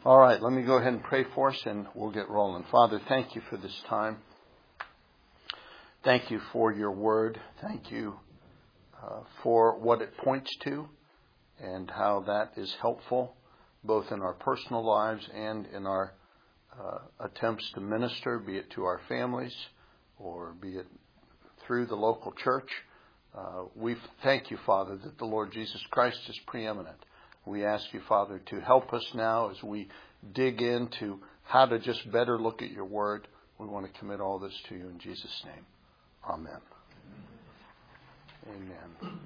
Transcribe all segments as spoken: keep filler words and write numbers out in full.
All right, let me go ahead and pray for us and we'll get rolling. Father, thank you for this time. Thank you for your word. Thank you uh, for what it points to and how that is helpful both in our personal lives and in our uh, attempts to minister, be it to our families or be it through the local church. Uh, we thank you, Father, that the Lord Jesus Christ is preeminent. We ask you, Father, to help us now as we dig into how to just better look at your word. We want to commit all this to you in Jesus' name. Amen. Amen.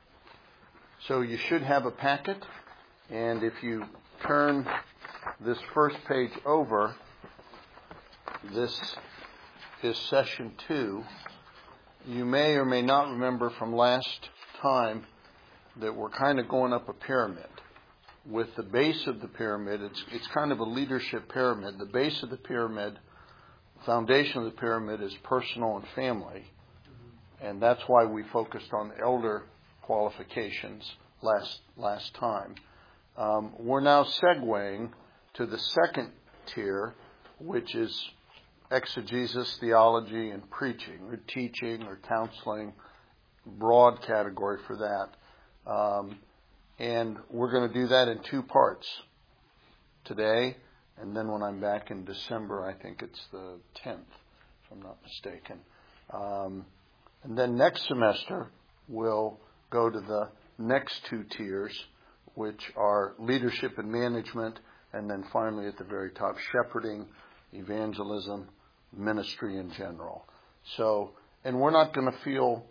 So you should have a packet, and if you turn this first page over, this is session two. You may or may not remember from last time that we're kind of going up a pyramid. With the base of the pyramid, it's it's kind of a leadership pyramid. The base of the pyramid, foundation of the pyramid is personal and family. And that's why we focused on elder qualifications last last time. Um, we're now segueing to the second tier, which is exegesis, theology, and preaching, or teaching, or counseling, broad category for that. Um, And we're going to do that in two parts. Today, and then when I'm back in December, I think it's the tenth, if I'm not mistaken. Um, and then next semester, we'll go to the next two tiers, which are leadership and management, and then finally at the very top, shepherding, evangelism, ministry in general. So, and we're not going to feel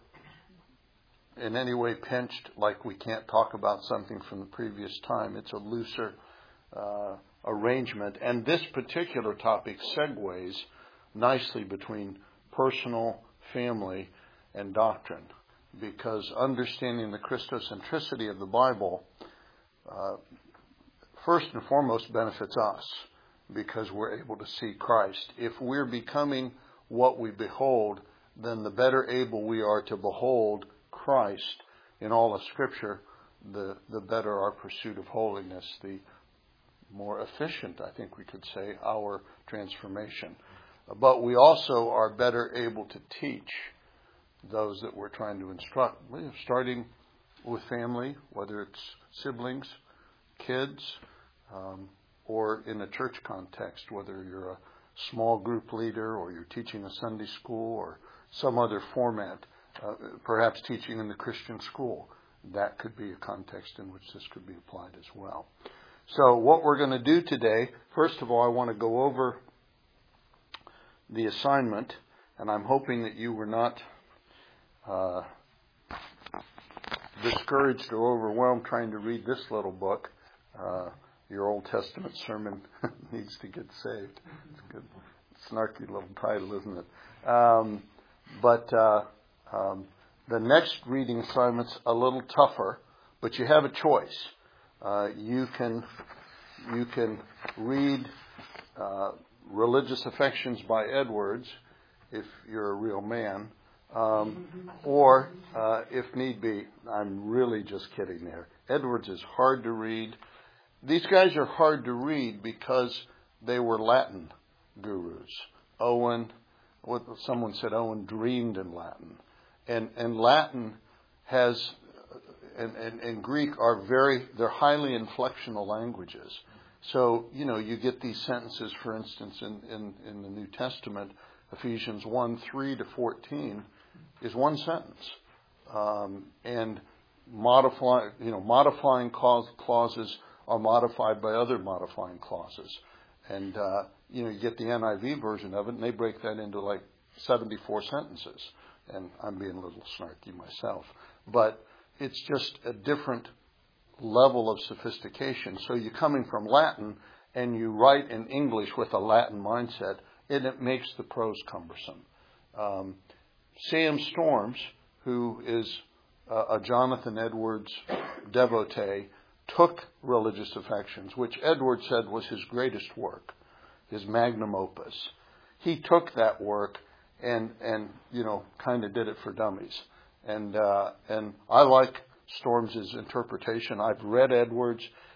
in any way pinched like we can't talk about something from the previous time. It's a looser uh, arrangement. And this particular topic segues nicely between personal, family, and doctrine. Because understanding the Christocentricity of the Bible, uh, first and foremost, benefits us because we're able to see Christ. If we're becoming what we behold, then the better able we are to behold Christ in all of Scripture, the, the better our pursuit of holiness, the more efficient, I think we could say, our transformation. But we also are better able to teach those that we're trying to instruct, starting with family, whether it's siblings, kids, um, or in a church context, whether you're a small group leader or you're teaching a Sunday school or some other format. Uh, perhaps teaching in the Christian school. That could be a context in which this could be applied as well. So what we're going to do today, first of all, I want to go over the assignment, and I'm hoping that you were not uh, discouraged or overwhelmed trying to read this little book. Uh, your Old Testament sermon needs to get saved. It's a good, snarky little title, isn't it? Um, but... Uh, Um, the next reading assignment's a little tougher, but you have a choice. Uh, you can you can read uh, Religious Affections by Edwards, if you're a real man, um, or uh, if need be, I'm really just kidding there. Edwards is hard to read. These guys are hard to read because they were Latin gurus. Owen, what someone said, Owen dreamed in Latin. And, and Latin has, and, and, and Greek are very, they're highly inflectional languages. So, you know, you get these sentences, for instance, in, in, in the New Testament, Ephesians one, three to fourteen is one sentence. Um, and modify, you know, modifying clauses are modified by other modifying clauses. And, uh, you know, you get the N I V version of it, and they break that into like seventy-four sentences. And I'm being a little snarky myself. But it's just a different level of sophistication. So you're coming from Latin and you write in English with a Latin mindset, and it makes the prose cumbersome. Um, Sam Storms, who is a, a Jonathan Edwards devotee, took Religious Affections, which Edwards said was his greatest work, his magnum opus. He took that work and, and you know, kind of did it for dummies. And uh, and I like Storms' interpretation. I've read Edwards.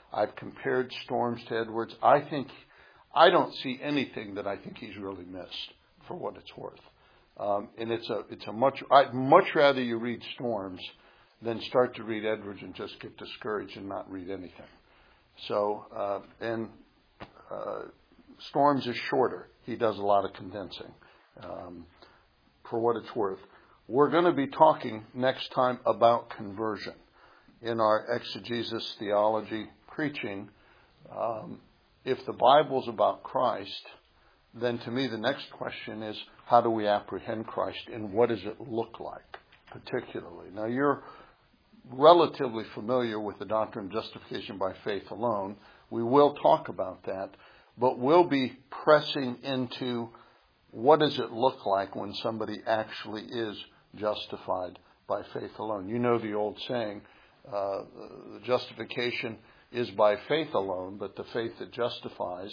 I've compared Storms to Edwards. I think, I don't see anything that I think he's really missed, for what it's worth. Um, and it's a, it's a much, I'd much rather you read Storms than start to read Edwards and just get discouraged and not read anything. So, uh, and uh, Storms is shorter. He does a lot of condensing, um, for what it's worth. We're going to be talking next time about conversion in our exegesis theology preaching. Um, if the Bible's about Christ, then to me the next question is, how do we apprehend Christ and what does it look like particularly? Now, you're relatively familiar with the doctrine of justification by faith alone. We will talk about that, but we'll be pressing into what does it look like when somebody actually is justified by faith alone. You know the old saying, uh, the justification is by faith alone, but the faith that justifies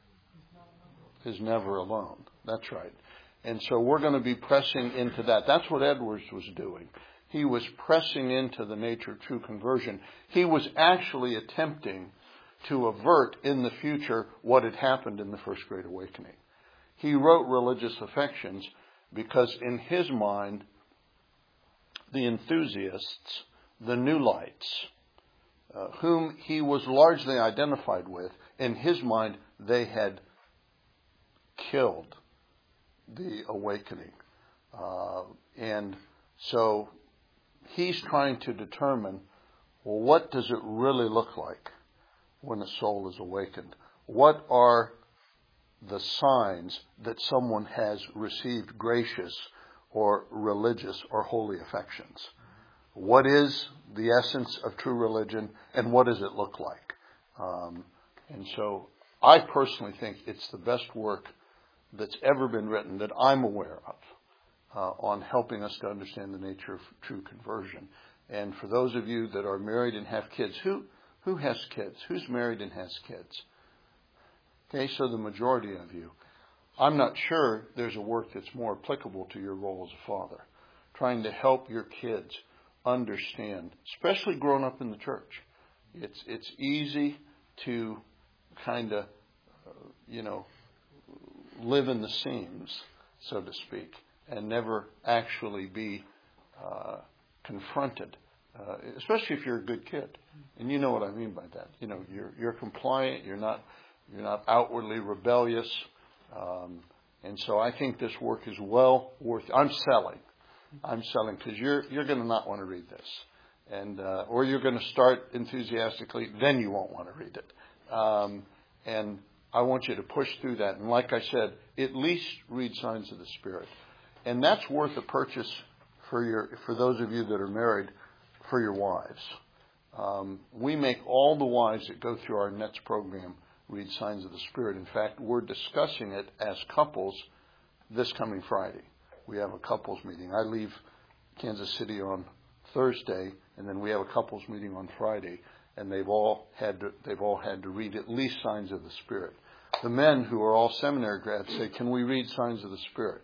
is never alone. That's right. And so we're going to be pressing into that. That's what Edwards was doing. He was pressing into the nature of true conversion. He was actually attempting to avert in the future what had happened in the First Great Awakening. He wrote Religious Affections because in his mind, the enthusiasts, the new lights, uh, whom he was largely identified with, in his mind, they had killed the awakening. Uh, and so he's trying to determine, well, what does it really look like when a soul is awakened? What are the signs that someone has received gracious or religious or holy affections? What is the essence of true religion, and what does it look like? Um, and so I personally think it's the best work that's ever been written that I'm aware of uh, on helping us to understand the nature of true conversion. And for those of you that are married and have kids, who who has kids? Who's married and has kids? Okay, so the majority of you. I'm not sure there's a work that's more applicable to your role as a father, trying to help your kids understand, especially grown up in the church. It's it's easy to kind of, uh, you know, live in the seams, so to speak, and never actually be uh, confronted, uh, especially if you're a good kid. And you know what I mean by that. You know, you're you're compliant. You're not you're not outwardly rebellious. Um, and so I think this work is well worth. I'm selling. I'm selling because you're you're going to not want to read this, and uh, or you're going to start enthusiastically. Then you won't want to read it. Um, and I want you to push through that. And like I said, at least read Signs of the Spirit. And that's worth a purchase for your for those of you that are married, for your wives. Um, we make all the wives that go through our N E T S program read Signs of the Spirit. In fact, we're discussing it as couples this coming Friday. We have a couples meeting. I leave Kansas City on Thursday, and then we have a couples meeting on Friday. And they've all had to, they've all had to read at least Signs of the Spirit. The men who are all seminary grads say, "Can we read Signs of the Spirit?"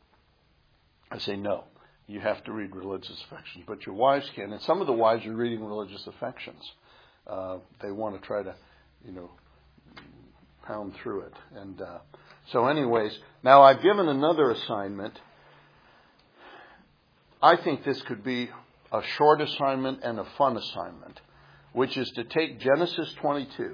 I say, "No. You have to read Religious Affections, but your wives can." And some of the wives are reading Religious Affections. Uh, they want to try to, you know, pound through it. And uh, so, anyways, now I've given another assignment. I think this could be a short assignment and a fun assignment, which is to take Genesis twenty-two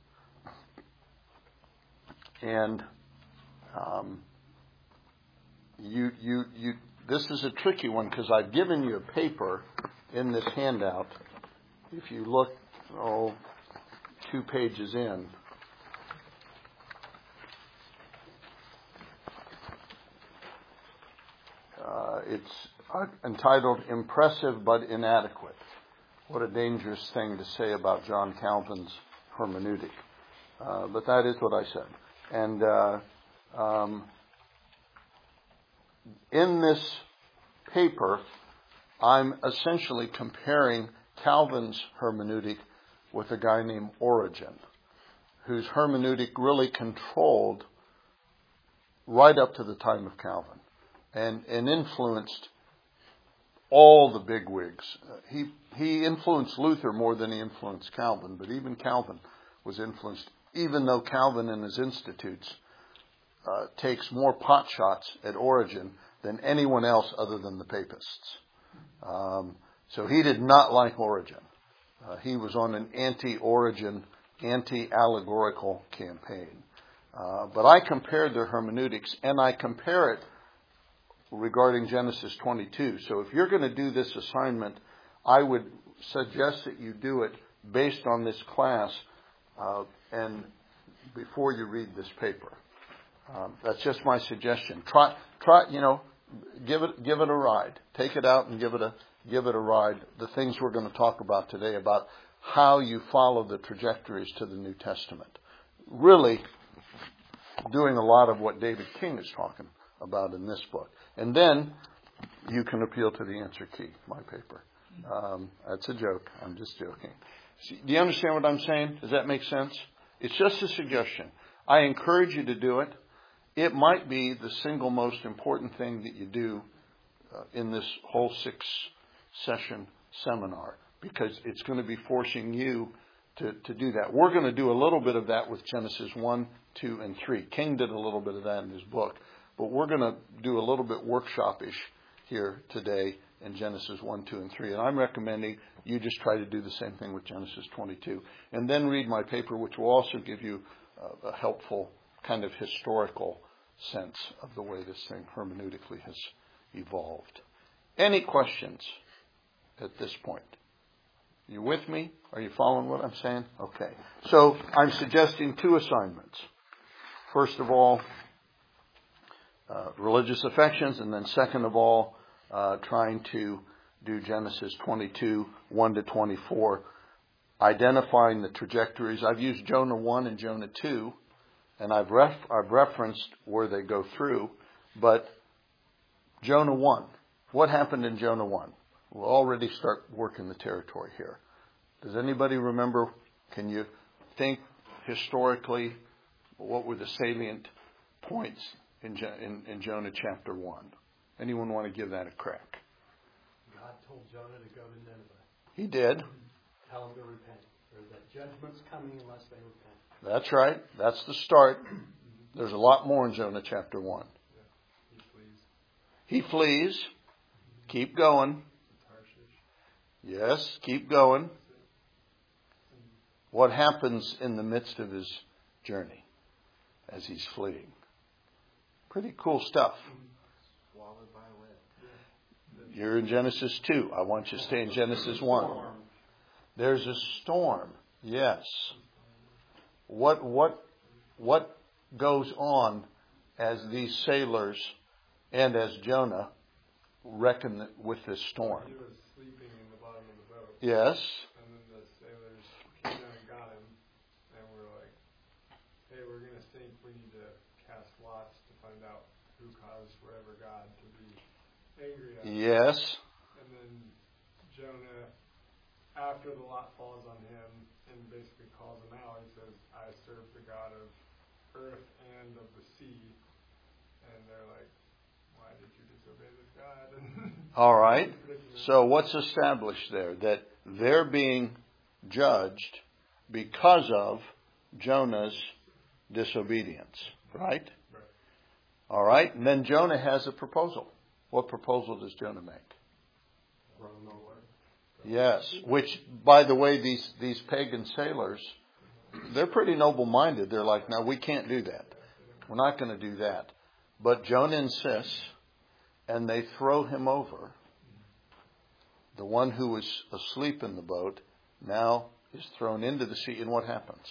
and um, you, you, you. This is a tricky one because I've given you a paper in this handout. If you look, oh, two pages in, uh, it's uh, entitled "Impressive but Inadequate." What a dangerous thing to say about John Calvin's hermeneutic. Uh, but that is what I said. And uh, um, in this paper, I'm essentially comparing Calvin's hermeneutic with a guy named Origen, whose hermeneutic really controlled right up to the time of Calvin and, and influenced all the bigwigs. Uh, he he influenced Luther more than he influenced Calvin, but even Calvin was influenced, even though Calvin in his Institutes uh, takes more pot shots at Origen than anyone else other than the papists. Um, so he did not like Origen. Uh, he was on an anti-Origen, anti-allegorical campaign. Uh, but I compared their hermeneutics, and I compare it regarding Genesis twenty-two. So if you're going to do this assignment, I would suggest that you do it based on this class uh, and before you read this paper. Um, that's just my suggestion. Try, try, you know, give it, give it a ride. Take it out and give it a, give it a ride. The things we're going to talk about today about how you follow the trajectories to the New Testament. Really doing a lot of what David King is talking about in this book. And then you can appeal to the answer key, my paper. Um, that's a joke. I'm just joking. See, do you understand what I'm saying? Does that make sense? It's just a suggestion. I encourage you to do it. It might be the single most important thing that you do uh, in this whole six-session seminar, because it's going to be forcing you to, to do that. We're going to do a little bit of that with Genesis one, two, and three. King did a little bit of that in his book. But we're going to do a little bit workshop-ish here today in Genesis one, two, and three. And I'm recommending you just try to do the same thing with Genesis twenty-two. And then read my paper, which will also give you uh, a helpful kind of historical sense of the way this thing hermeneutically has evolved. Any questions at this point? You with me? Are you following what I'm saying? Okay. So I'm suggesting two assignments. First of all, Uh, religious affections, and then second of all, uh, trying to do Genesis twenty-two, one to twenty-four, identifying the trajectories. I've used Jonah one and Jonah two, and I've, ref- I've referenced where they go through, but Jonah one, what happened in Jonah one? We'll already start working the territory here. Does anybody remember, can you think historically, what were the salient points In, in, in Jonah chapter one? Anyone want to give that a crack? God told Jonah to go to Nineveh. He did. Tell them to repent, or that judgment's coming unless they repent. That's right. That's the start. There's a lot more in Jonah chapter one. Yeah. He flees. He flees. Keep going. Yes, keep going. What happens in the midst of his journey as he's fleeing? Pretty cool stuff. Swallowed by a whale. You're in Genesis two. I want you to stay in Genesis one. There's a storm. Yes. What what what goes on as these sailors and as Jonah reckon with this storm? He was sleeping in the bottom of the boat. Yes. And then the sailors came down and got him, and were like, "Hey, we're gonna sink. We need to cast lots to find out who caused whatever God to be angry at." Yes. And then Jonah, after the lot falls on him, and basically calls him out, he says, "I serve the God of earth and of the sea." And they're like, "Why did you disobey this God?" All right. So what's established there? That they're being judged because of Jonah's disobedience, right? Right. All right. And then Jonah has a proposal. What proposal does Jonah make? Run nowhere. Yes. Which, by the way, these, these pagan sailors, they're pretty noble-minded. They're like, no, we can't do that. We're not going to do that. But Jonah insists, and they throw him over. The one who was asleep in the boat now is thrown into the sea. And what happens?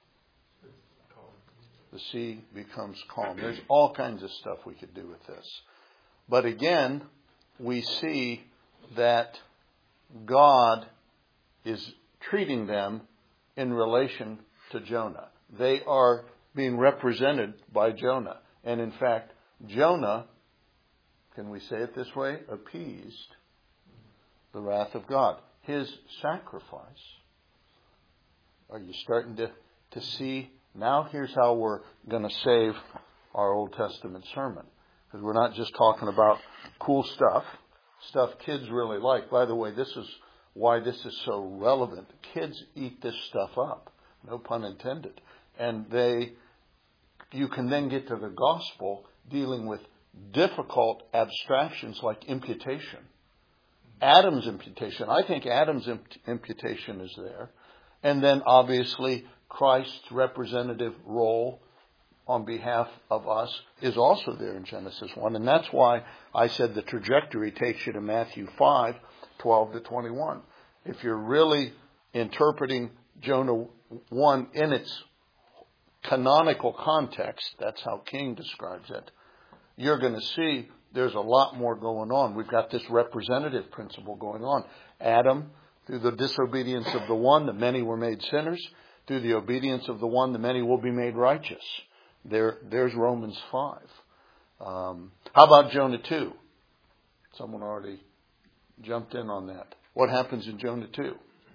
The sea becomes calm. There's all kinds of stuff we could do with this. But again, we see that God is treating them in relation to Jonah. They are being represented by Jonah. And in fact, Jonah, can we say it this way, appeased the wrath of God. His sacrifice. Are you starting to, to see? Now here's how we're going to save our Old Testament sermon. Because we're not just talking about cool stuff. stuff kids really like. By the way, this is why this is so relevant. Kids eat this stuff up, no pun intended. And they, you can then get to the gospel dealing with difficult abstractions like imputation. Adam's imputation. I think Adam's imputation is there. And then obviously Christ's representative role on behalf of us is also there in Genesis one. And that's why I said the trajectory takes you to Matthew five, twelve to twenty-one. If you're really interpreting Jonah one in its canonical context, that's how King describes it, you're going to see there's a lot more going on. We've got this representative principle going on. Adam, through the disobedience of the one, the many were made sinners. Through the obedience of the one, the many will be made righteous. There, there's Romans five. Um, how about Jonah two? Someone already jumped in on that. What happens in Jonah two?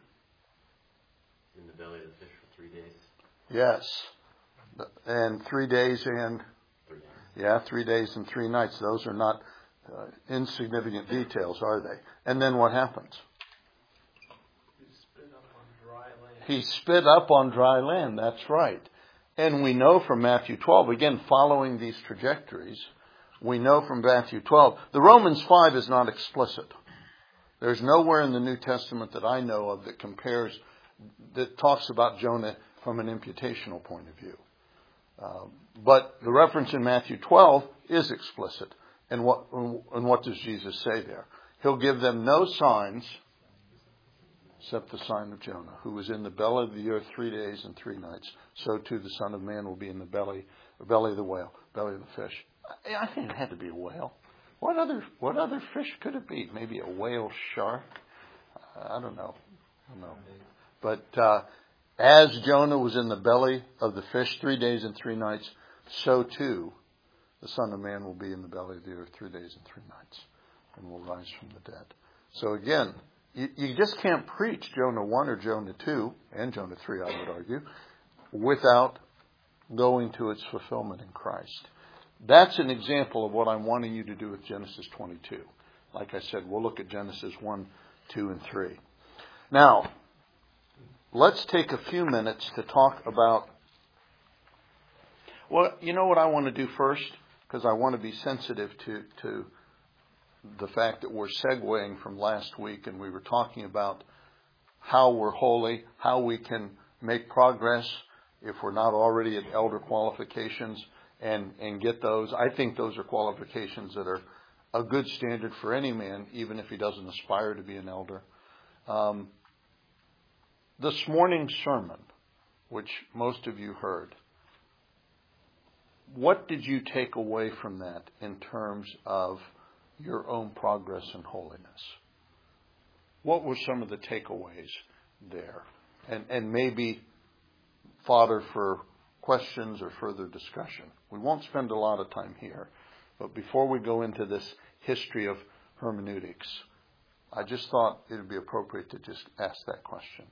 In the belly of the fish for three days. Yes. And three days and... Three days. Yeah, three days and three nights. Those are not uh, insignificant details, are they? And then what happens? He spit up on dry land. He spit up on dry land. That's right. And we know from Matthew twelve, again, following these trajectories, we know from Matthew twelve, the Romans five is not explicit. There's nowhere in the New Testament that I know of that compares, that talks about Jonah from an imputational point of view. Um, but the reference in Matthew twelve is explicit. And what, and what does Jesus say there? He'll give them no signs except the sign of Jonah, who was in the belly of the earth three days and three nights. So too the Son of Man will be in the belly, the belly of the whale, belly of the fish. I, I think it had to be a whale. What other what other fish could it be? Maybe a whale shark? I don't know. I don't know. But uh, as Jonah was in the belly of the fish three days and three nights, so too the Son of Man will be in the belly of the earth three days and three nights and will rise from the dead. So again, you, you just can't preach Jonah one or Jonah two, and Jonah three, I would argue, without going to its fulfillment in Christ. That's an example of what I'm wanting you to do with Genesis twenty-two. Like I said, we'll look at Genesis one, two, and three. Now, let's take a few minutes to talk about, well, you know what I want to do first? Because I want to be sensitive to, to the fact that we're segueing from last week and we were talking about how we're holy, how we can make progress if we're not already at elder qualifications and, and get those. I think those are qualifications that are a good standard for any man, even if he doesn't aspire to be an elder. Um, this morning's sermon, which most of you heard, what did you take away from that in terms of your own progress in holiness? What were some of the takeaways there? And, and maybe fodder for questions or further discussion. We won't spend a lot of time here, but before we go into this history of hermeneutics, I just thought it would be appropriate to just ask that question.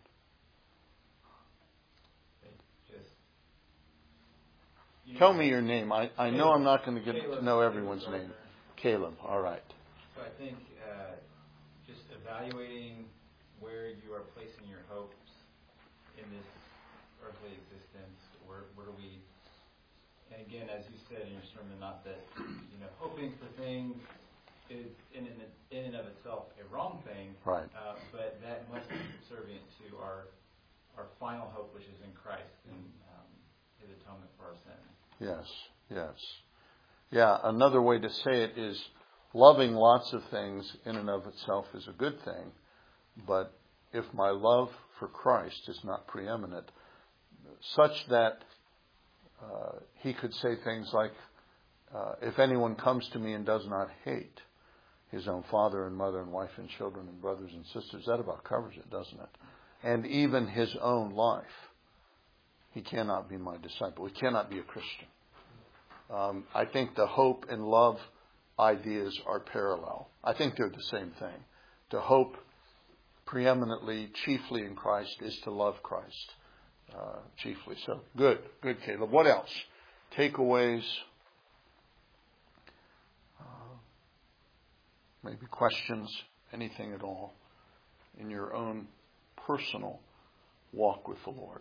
Just, Tell me your name. I, I know I'm not going to get Caleb, to know everyone's Caleb name. Caleb, all right. So I think uh, just evaluating where you are placing your hopes in this earthly existence. Where, where do we? And again, as you said in your sermon, not that you know, hoping for things is in and, in and of itself a wrong thing, Right. uh, but that must be subservient to our our final hope, which is in Christ and um, His atonement for our sins. Yes, yes. Yeah, another way to say it is loving lots of things in and of itself is a good thing, but if my love for Christ is not preeminent, such that uh, he could say things like, uh, if anyone comes to me and does not hate his own father and mother and wife and children and brothers and sisters, that about covers it, doesn't it? And even his own life, he cannot be my disciple. He cannot be a Christian. Um, I think the hope and love ideas are parallel. I think they're the same thing. To hope preeminently, chiefly in Christ, is to love Christ uh, chiefly. So, good, good, Caleb. What else? Takeaways. Uh, maybe questions, anything at all in your own personal walk with the Lord.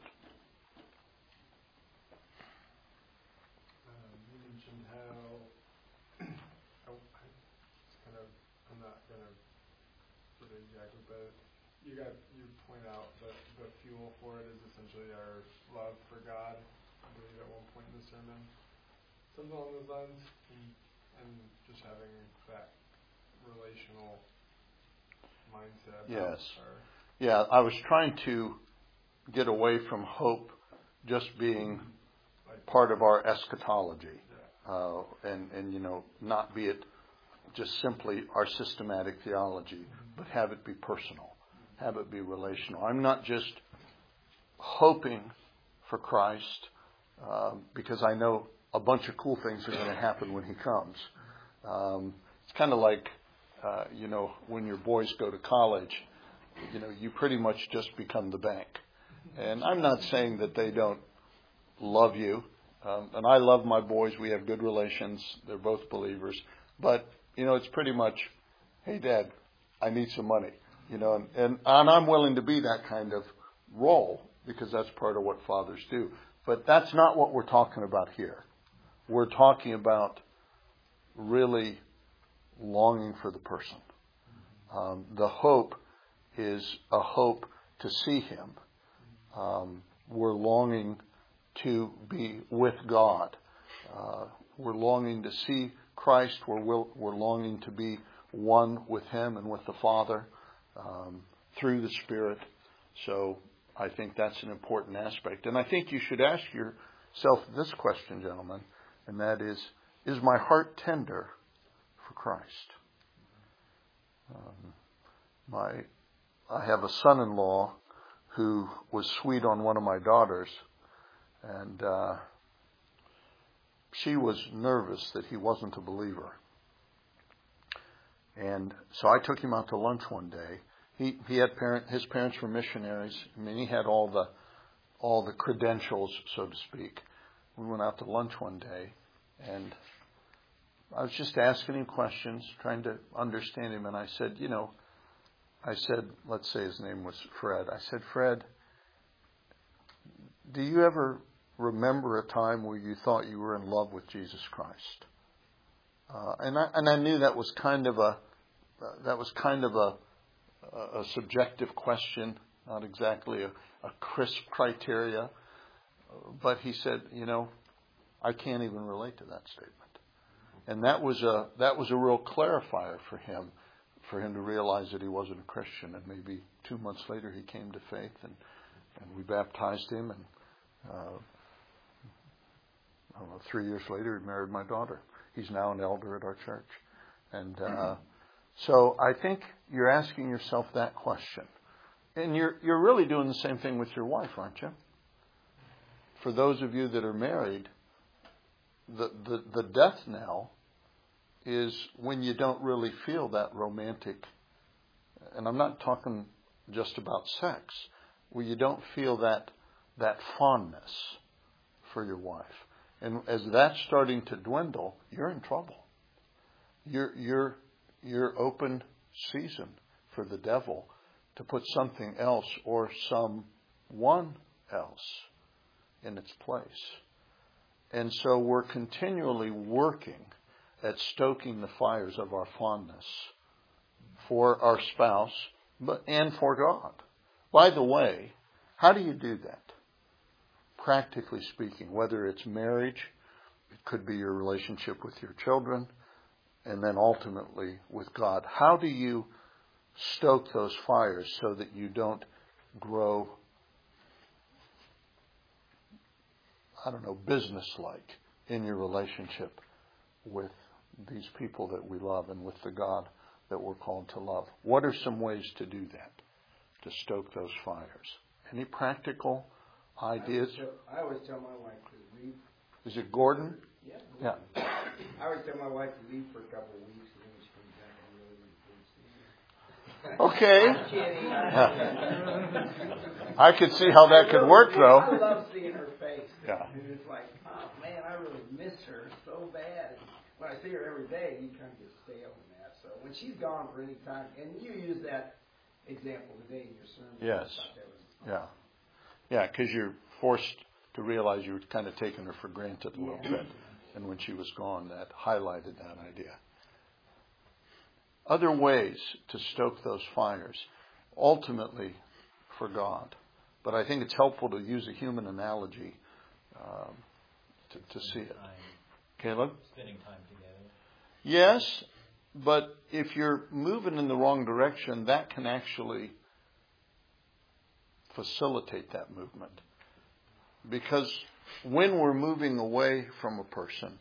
Um, you mentioned how oh, it's kind of I'm not gonna get it exactly, but you got you point out that the fuel for it is essentially our love for God. I believe at one point in the sermon, something along those lines, and, and just having that relational mindset. Yes. Our, Yeah, I was trying to get away from hope just being like, part of our eschatology, yeah. uh, and and you know, not be it just simply our systematic theology, Mm-hmm. but have it be personal, have it be relational. I'm not just hoping for Christ uh, because I know a bunch of cool things are going to happen when He comes. Um, it's kind of like uh, you know, when your boys go to college, you know, you pretty much just become the bank. And I'm not saying that they don't love you. Um, and I love my boys. We have good relations. They're both believers. But, you know, it's pretty much, hey, Dad, I need some money. You know, and, and, and I'm willing to be that kind of role because that's part of what fathers do. But that's not what we're talking about here. We're talking about really longing for the person. Um, the hope is a hope to see Him. Um, we're longing to be with God. Uh, we're longing to see Christ. We're, will, we're longing to be one with Him and with the Father um, through the Spirit. So I think that's an important aspect. And I think you should ask yourself this question, gentlemen, and that is, is my heart tender for Christ? Um, my I have a son-in-law who was sweet on one of my daughters, and uh, she was nervous that he wasn't a believer. And so I took him out to lunch one day. He he had parent his parents were missionaries. I mean, he had all the all the credentials, so to speak. We went out to lunch one day, and I was just asking him questions, trying to understand him. And I said, you know, I said, let's say his name was Fred. I said, Fred, do you ever remember a time where you thought you were in love with Jesus Christ? Uh, and I and I knew that was kind of a uh, that was kind of a a subjective question, not exactly a, a crisp criteria. But he said, you know, I can't even relate to that statement. And that was a that was a real clarifier for him, for him to realize that he wasn't a Christian. And maybe two months later he came to faith, and, and we baptized him. And uh, I don't know, three years later he married my daughter. He's now an elder at our church. And uh, so I think you're asking yourself that question. And you're you're really doing the same thing with your wife, aren't you? For those of you that are married, the, the, the death knell is when you don't really feel that romantic, and I'm not talking just about sex, where you don't feel that that fondness for your wife. And as that's starting to dwindle, you're in trouble. You're you're you're open season for the devil to put something else or someone else in its place. And so we're continually working at stoking the fires of our fondness for our spouse, but and for God. By the way, how do you do that? Practically speaking, whether it's marriage, it could be your relationship with your children, and then ultimately with God. How do you stoke those fires so that you don't grow, I don't know, business-like in your relationship with these people that we love and with the God that we're called to love? What are some ways to do that, to stoke those fires? Any practical ideas? I always tell, I always tell my wife to leave. Is it Gordon? Yeah. Yeah. I always tell my wife to leave for a couple of weeks, and then she comes back and really Okay. I'm kidding. I could see how that could work, though. I love seeing her face. Yeah. And it's like, oh man, I really miss her so bad. When I see her every day, you kind of get stale in that. So when when she's gone for any time, and you use that example today in your sermon. Yes. I thought that was Yeah. Yeah, because you're forced to realize you were kind of taking her for granted a little Yeah. bit. And when she was gone, that highlighted that idea. Other ways to stoke those fires, ultimately for God. But I think it's helpful to use a human analogy um, to, to see it. Caleb? Spending time together. Yes, but if you're moving in the wrong direction, that can actually facilitate that movement. Because when we're moving away from a person,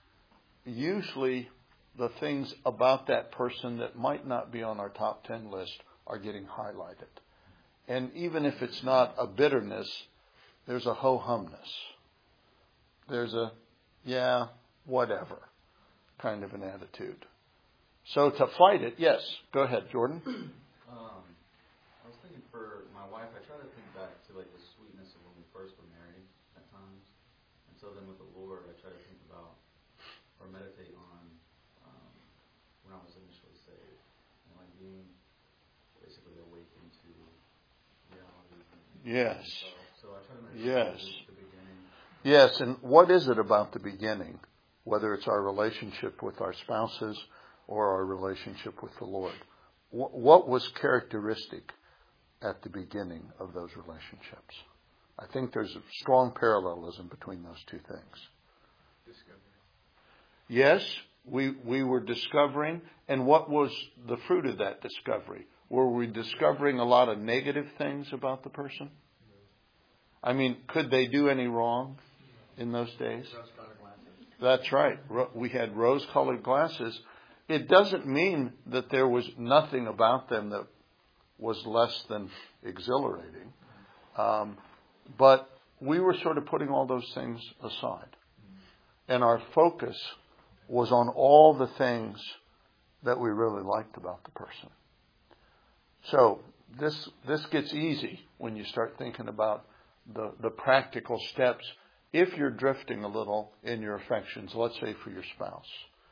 usually the things about that person that might not be on our top ten list are getting highlighted. And even if it's not a bitterness, there's a ho-humness. There's a, yeah, whatever kind of an attitude. So to fight it, yes, go ahead, Jordan. Um, I was thinking for my wife, I try to think back to like the sweetness of when we first were married at times. And so then with the Lord, I try to think about or meditate on um, when I was initially saved. And like being basically awakened to reality. Yes. So, so I try to meditate Yes. on the beginning. Yes, and what is it about the beginning? Whether it's our relationship with our spouses or our relationship with the Lord. What was characteristic at the beginning of those relationships? I think there's a strong parallelism between those two things. Discovery. Yes, we we were discovering, and what was the fruit of that discovery? Were we discovering a lot of negative things about the person? I mean, could they do any wrong in those days? Rose-colored glasses. That's right. Ro- We had rose-colored glasses. It doesn't mean that there was nothing about them that was less than exhilarating. Um, but we were sort of putting all those things aside. And our focus was on all the things that we really liked about the person. So this this gets easy when you start thinking about the, the practical steps. If you're drifting a little in your affections, let's say for your spouse,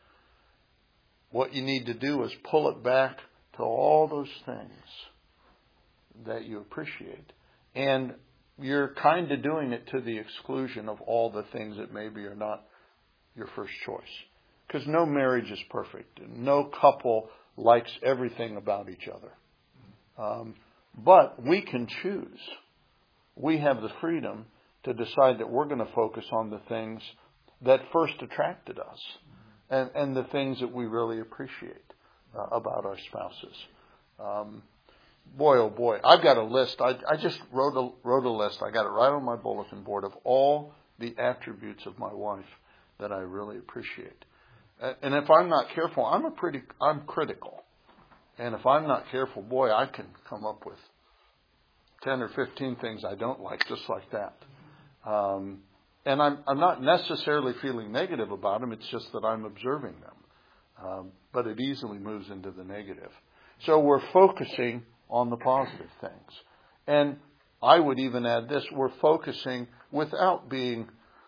what you need to do is pull it back to all those things that you appreciate. And you're kind of doing it to the exclusion of all the things that maybe are not your first choice. Because no marriage is perfect. No couple likes everything about each other. Um, but we can choose. We have the freedom to decide that we're going to focus on the things that first attracted us. And, and the things that we really appreciate uh, about our spouses. Um, boy, oh boy, I've got a list. I, I just wrote a, wrote a list. I got it right on my bulletin board of all the attributes of my wife that I really appreciate. Uh, and if I'm not careful, I'm a pretty, I'm critical. And if I'm not careful, boy, I can come up with ten or fifteen things I don't like, just like that. Um, And I'm, I'm not necessarily feeling negative about them. It's just that I'm observing them. Um, but it easily moves into the negative. So we're focusing on the positive things. And I would even add this. We're focusing without being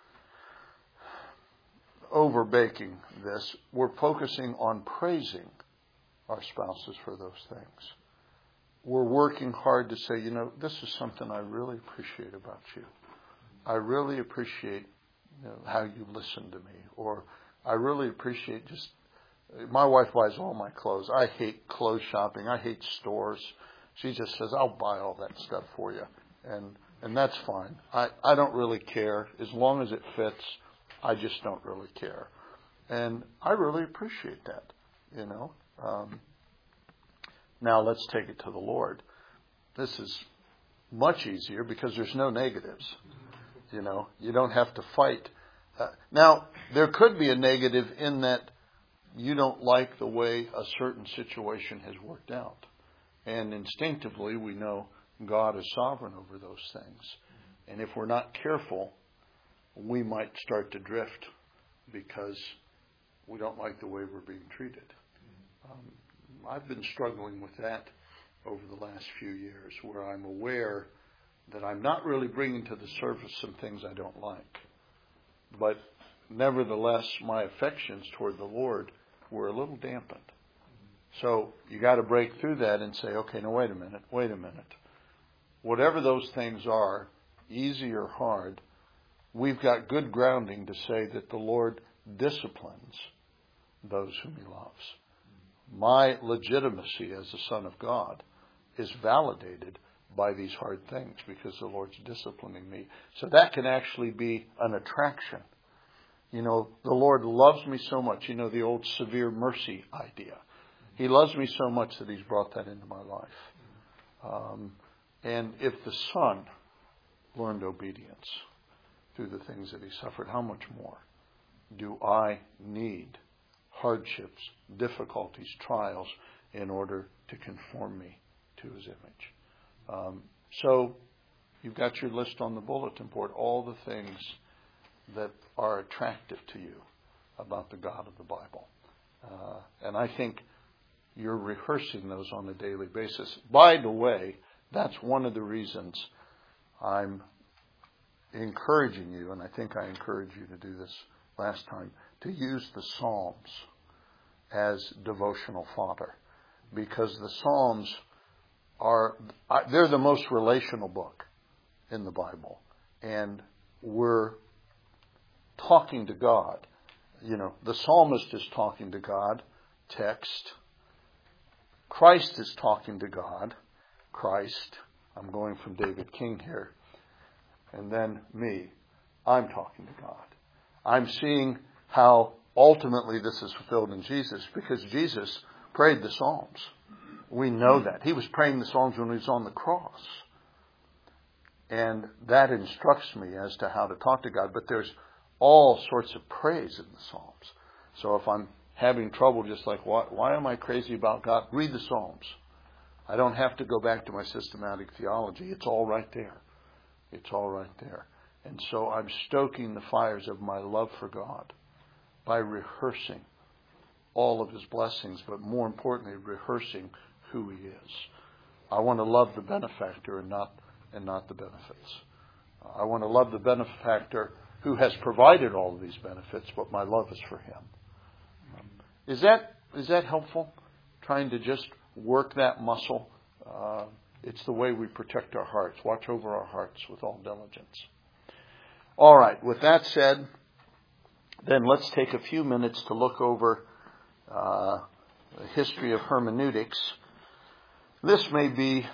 over baking this. We're focusing on praising our spouses for those things. We're working hard to say, you know, this is something I really appreciate about you. I really appreciate you know, how you listen to me. Or I really appreciate just, my wife buys all my clothes. I hate clothes shopping. I hate stores. She just says, I'll buy all that stuff for you. And and that's fine. I, I don't really care. As long as it fits, I just don't really care. And I really appreciate that, you know. Um, now let's take it to the Lord. This is much easier because there's no negatives. You know, you don't have to fight. Uh, now, there could be a negative in that you don't like the way a certain situation has worked out. And instinctively, we know God is sovereign over those things. And if we're not careful, we might start to drift because we don't like the way we're being treated. Um, I've been struggling with that over the last few years, where I'm aware that I'm not really bringing to the surface some things I don't like. But nevertheless, my affections toward the Lord were a little dampened. So you got to break through that and say, okay, now wait a minute, wait a minute. Whatever those things are, easy or hard, we've got good grounding to say that the Lord disciplines those whom He loves. My legitimacy as a son of God is validated by these hard things because the Lord's disciplining me. So that can actually be an attraction. You know, the Lord loves me so much. You know, the old severe mercy idea. He loves me so much that He's brought that into my life. Um, and if the Son learned obedience through the things that He suffered, how much more do I need hardships, difficulties, trials in order to conform me to His image? Um, so you've got your list on the bulletin board, all the things that are attractive to you about the God of the Bible. Uh, and I think you're rehearsing those on a daily basis. By the way, that's one of the reasons I'm encouraging you, and I think I encouraged you to do this last time, to use the Psalms as devotional fodder. Because the Psalms are, they're the most relational book in the Bible. And we're talking to God. You know, the psalmist is talking to God, text. Christ is talking to God, Christ. I'm going from David King here. And then me, I'm talking to God. I'm seeing how ultimately this is fulfilled in Jesus, because Jesus prayed the Psalms. We know that. He was praying the Psalms when He was on the cross. And that instructs me as to how to talk to God. But there's all sorts of praise in the Psalms. So if I'm having trouble, just like, why, why am I crazy about God? Read the Psalms. I don't have to go back to my systematic theology. It's all right there. It's all right there. And so I'm stoking the fires of my love for God by rehearsing all of His blessings, but more importantly, rehearsing who He is. I want to love the benefactor and not and not the benefits. I want to love the benefactor who has provided all of these benefits, but my love is for Him. Is that is that helpful? Trying to just work that muscle. Uh, it's the way we protect our hearts. Watch over our hearts with all diligence. All right. With that said, then let's take a few minutes to look over uh, the history of hermeneutics. This may be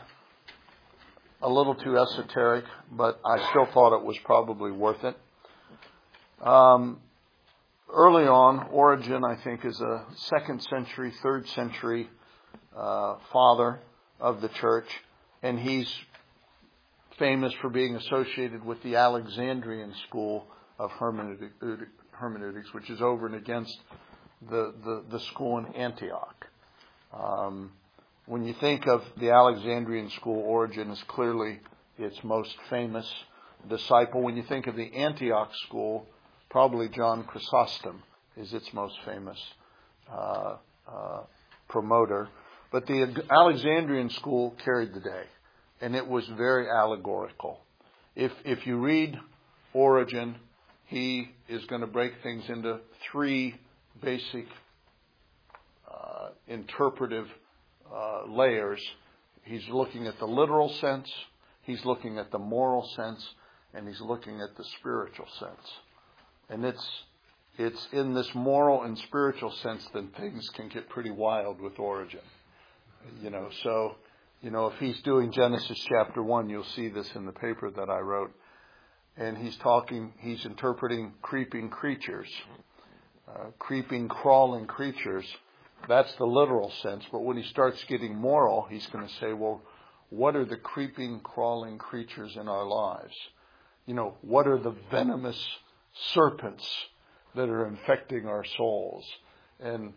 a little too esoteric, but I still thought it was probably worth it. Um, early on, Origen, I think, is a second century, third century uh, father of the church, and he's famous for being associated with the Alexandrian school of hermeneutic, hermeneutics, which is over and against the, the, the school in Antioch. Um, when you think of the Alexandrian school, Origen is clearly its most famous disciple. When you think of the Antioch school, probably John Chrysostom is its most famous uh, uh, promoter. But the Alexandrian school carried the day, and it was very allegorical. If if you read Origen, he is going to break things into three basic uh, interpretive uh, layers. He's looking at the literal sense, he's looking at the moral sense, and he's looking at the spiritual sense. And it's it's in this moral and spiritual sense that things can get pretty wild with Origen. You know, so, you know, if he's doing Genesis chapter one, you'll see this in the paper that I wrote. And he's talking, he's interpreting creeping creatures, uh, creeping, crawling creatures. That's the literal sense. But when he starts getting moral, he's going to say, well, what are the creeping, crawling creatures in our lives? You know, what are the venomous serpents that are infecting our souls? And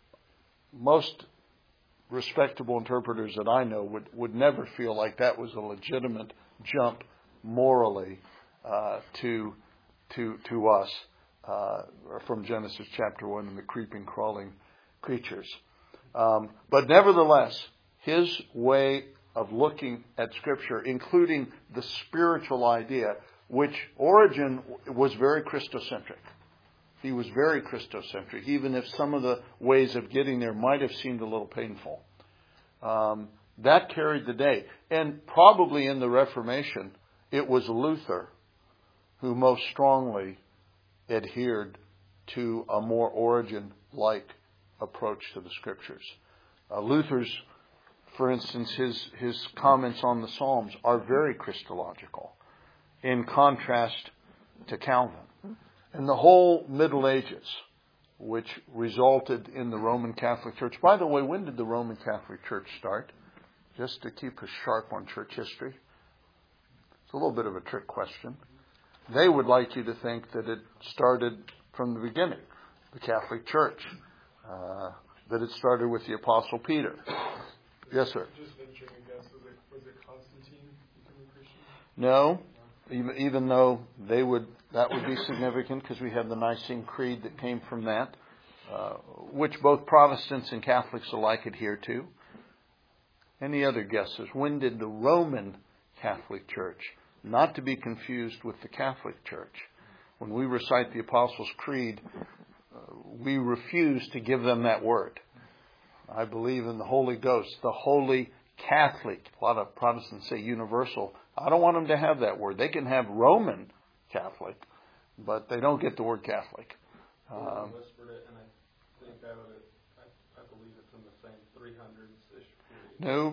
most respectable interpreters that I know would, would never feel like that was a legitimate jump morally uh, to to to us uh, from Genesis chapter one and the creeping, crawling creatures. Um, but nevertheless, his way of looking at Scripture, including the spiritual idea, which Origen was very Christocentric. He was very Christocentric, even if some of the ways of getting there might have seemed a little painful. Um, that carried the day. And probably in the Reformation, it was Luther who most strongly adhered to a more Origen-like approach to the Scriptures. Uh, Luther's, for instance, his, his comments on the Psalms are very Christological, in contrast to Calvin. And the whole Middle Ages, which resulted in the Roman Catholic Church. By the way, when did the Roman Catholic Church start? Just to keep us sharp on church history. It's a little bit of a trick question. They would like you to think that it started from the beginning, the Catholic Church, uh, that it started with the Apostle Peter. Yes, sir? Just venturing a guess, was it, was it Constantine becoming Christian? No, even, even though they would, that would be significant because we have the Nicene Creed that came from that, uh, which both Protestants and Catholics alike adhere to. Any other guesses? When did the Roman Catholic Church, not to be confused with the Catholic Church, when we recite the Apostles' Creed, uh, we refuse to give them that word. I believe in the Holy Ghost, the Holy Catholic. A lot of Protestants say universal. I don't want them to have that word. They can have Roman Catholic, but they don't get the word Catholic. Um, whispered it, and I think that would, I, I believe it's in the same three hundreds-ish period. no,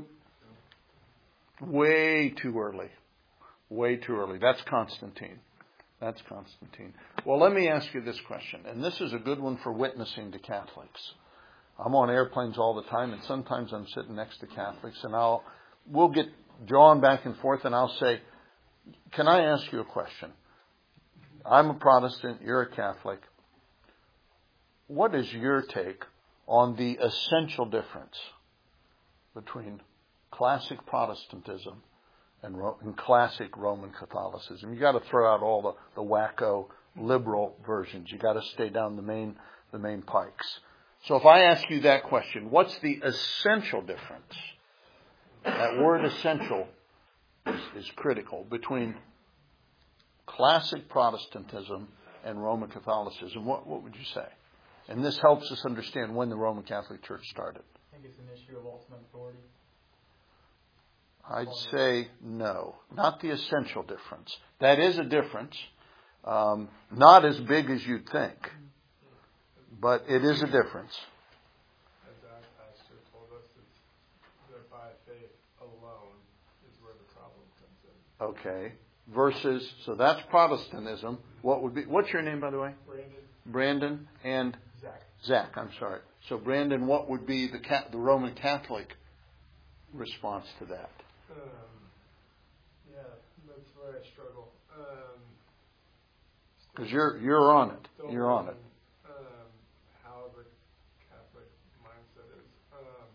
way too early. Way too early. That's Constantine. That's Constantine. Well, let me ask you this question, and this is a good one for witnessing to Catholics. I'm on airplanes all the time, and sometimes I'm sitting next to Catholics, and I'll we'll get drawn back and forth, and I'll say, "Can I ask you a question? I'm a Protestant. You're a Catholic. What is your take on the essential difference between classic Protestantism and, Ro- and classic Roman Catholicism?" You got to throw out all the, the wacko liberal versions. You got to stay down the main the main pikes. So if I ask you that question, what's the essential difference? That word essential is, is critical between classic Protestantism and Roman Catholicism. What, what would you say? And this helps us understand when the Roman Catholic Church started. I think it's an issue of ultimate authority. I'd say no, not the essential difference. That is a difference, um, not as big as you'd think, but it is a difference. As our pastor told us, it's that by faith alone is where the problem comes in. Okay, versus, so that's Protestantism. What would be, what's your name, by the way? Brandon? Brandon and Zach. Zach, I'm sorry. So Brandon, what would be the the Roman Catholic response to that? Um, yeah, that's where I struggle. Um, Because you're you're on it. still You're on it. learning, Um, how the Catholic mindset is. Um,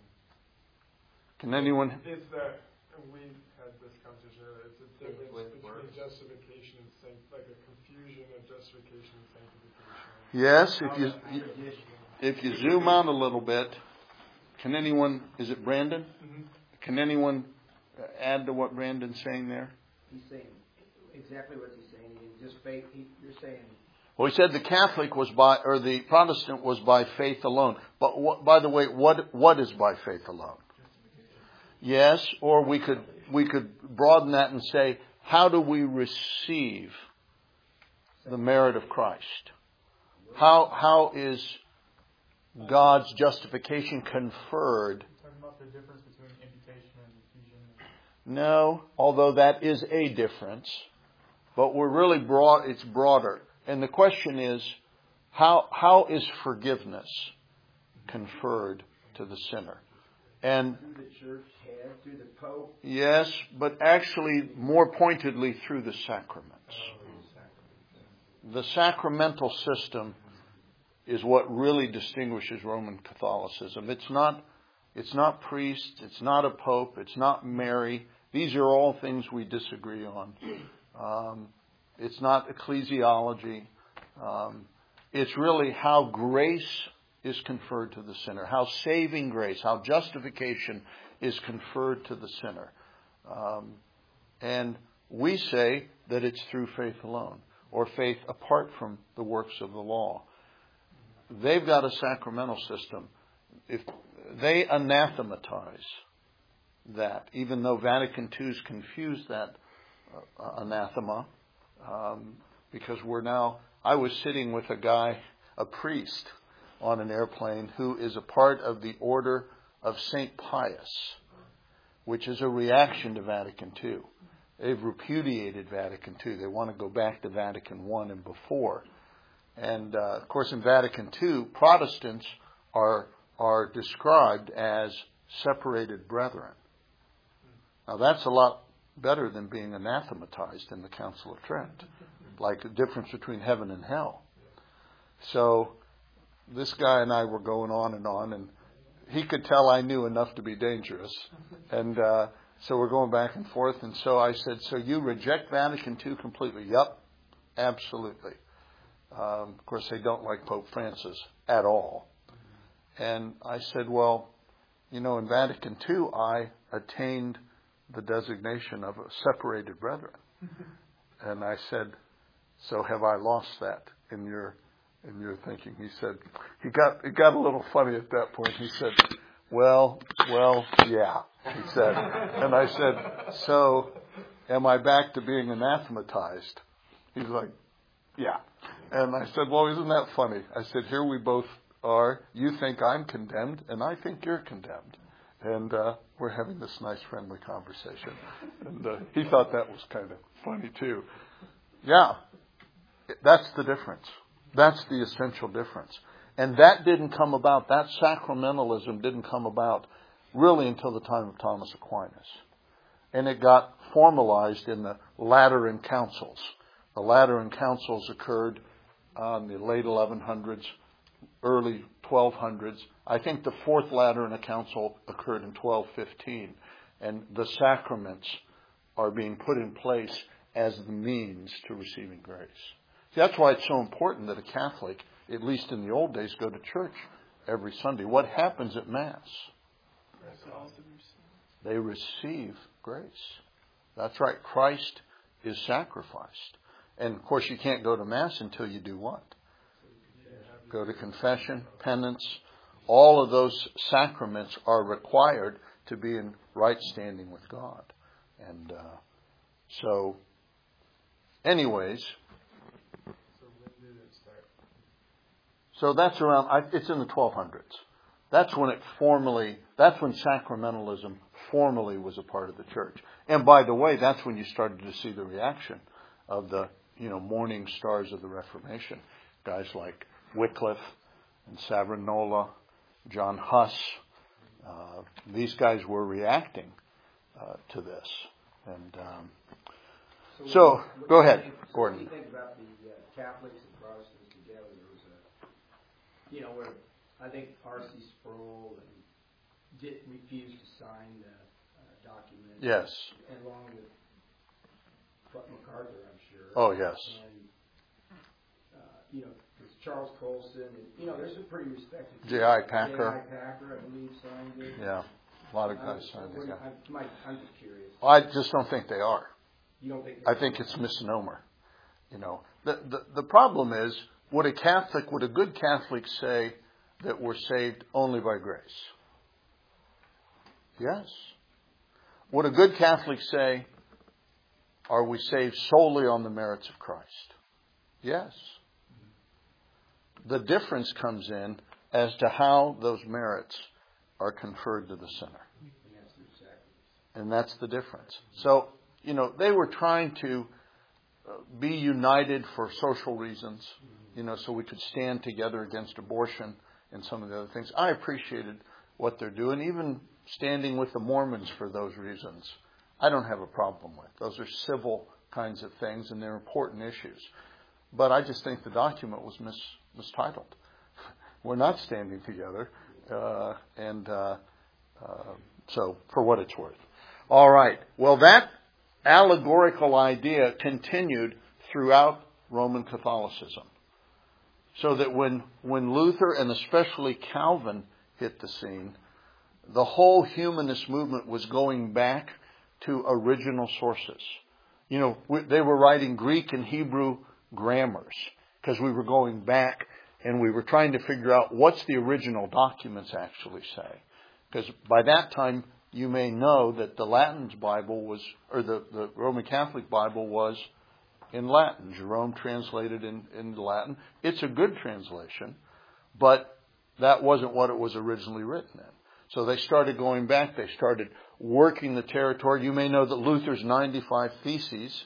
Can anyone? It's that, and we had this conversation earlier, it's a difference with between works. justification and sanct, like a confusion of justification and sanctification. Yes, if How you that- if you zoom out a little bit, can anyone? Is it Brandon? Mhm. Can anyone add to what Brandon's saying there? He's saying exactly what he's saying. He's just faith. He, you're saying Well, he said the Catholic was by, or the Protestant was by faith alone. But what, by the way, what what is by faith alone? Yes, or we could we could broaden that and say, how do we receive the merit of Christ? How how is God's justification conferred? You're talking about the difference between imputation and infusion. No, although that is a difference, but we're really broad. It's broader, and the question is, how how is forgiveness conferred to the sinner? And through the church head, through the Pope. yes, but actually more pointedly through the sacraments. The sacramental system is what really distinguishes Roman Catholicism. It's not it's not priest, it's not a pope, it's not Mary. These are all things we disagree on. Um, it's not ecclesiology. Um, it's really how grace is conferred to the sinner, how saving grace, how justification is conferred to the sinner. Um, and we say that it's through faith alone, or faith apart from the works of the law. they've got a sacramental system. If they anathematize that, even though Vatican two's confused that uh, anathema, um, because we're now, I was sitting with a guy, a priest, on an airplane who is a part of the order of Saint Pius, which is a reaction to Vatican two. They've repudiated Vatican two. They want to go back to Vatican one and before. And, uh, of course, in Vatican two, Protestants are are described as separated brethren. Now, that's a lot better than being anathematized in the Council of Trent, like the difference between heaven and hell. So this guy and I were going on and on, and he could tell I knew enough to be dangerous. And uh, so we're going back and forth. And so I said, so you reject Vatican two completely? Yep, absolutely. Um, of course, they don't like Pope Francis at all. And I said, well, you know, in Vatican two, I attained the designation of a separated brethren. And I said, so have I lost that in your in your thinking? He said, he got it got a little funny at that point. He said, well, well, yeah, he said. And I said, so am I back to being anathematized? He's like, yeah. And I said, well, isn't that funny? I said, here we both are. You think I'm condemned, and I think you're condemned. And uh, we're having this nice, friendly conversation. And uh, he thought that was kind of funny, too. Yeah, that's the difference. That's the essential difference. And that didn't come about, that sacramentalism didn't come about really until the time of Thomas Aquinas. And it got formalized in the Lateran Councils. The Lateran Councils occurred in the late eleven hundreds, early twelve hundreds. I think the Fourth Lateran Council occurred in twelve fifteen. And the sacraments are being put in place as the means to receiving grace. See, that's why it's so important that a Catholic, at least in the old days, go to church every Sunday. What happens at Mass? They receive grace. That's right. Christ is sacrificed. And, of course, you can't go to Mass until you do what? Go to confession, penance. All of those sacraments are required to be in right standing with God. And uh, so, anyways, So when did it start? so that's around, I- it's in the twelve hundreds. That's when it formally, that's when sacramentalism formally was a part of the church. And by the way, that's when you started to see the reaction of the, you know, morning stars of the Reformation. Guys like Wycliffe and Savonarola, John Huss. Uh, these guys were reacting uh, to this. And um, So, so, what do go you ahead, think- so Gordon. What do you think about the uh, Catholics and Protestants together? There was a, you know, where I think R C Sproul and did refuse to sign the uh, document. Yes. Along with Buck MacArthur, I'm sure. Oh, yes. And, uh, you know, there's Charles Colson, and, you know, there's some pretty respected. J I people. Packer. J I Packer, I believe, signed it. Yeah, a lot of I'm- guys signed I'm, it. Yeah. I'm, my- I'm just curious. I just don't think they are. You don't think? I think it's misnomer. You know, the, the the problem is, would a Catholic, would a good Catholic say that we're saved only by grace? Yes. Would a good Catholic say, are we saved solely on the merits of Christ? Yes. The difference comes in as to how those merits are conferred to the sinner. And that's the difference. So, you know, they were trying to be united for social reasons, you know, so we could stand together against abortion and some of the other things. I appreciated what they're doing, even standing with the Mormons for those reasons. I don't have a problem with. Those are civil kinds of things, and they're important issues. But I just think the document was mis, mistitled. We're not standing together, uh, and uh, uh, so for what it's worth. All right. Well, that allegorical idea continued throughout Roman Catholicism. So that when, when Luther and especially Calvin hit the scene, the whole humanist movement was going back to original sources. You know, we, they were writing Greek and Hebrew grammars because we were going back and we were trying to figure out what's the original documents actually say. Because by that time, you may know that the Latin's Bible was, or the, the Roman Catholic Bible was in Latin. Jerome translated in, in Latin. It's a good translation, but that wasn't what it was originally written in. So they started going back. They started working the territory. You may know that Luther's ninety-five Theses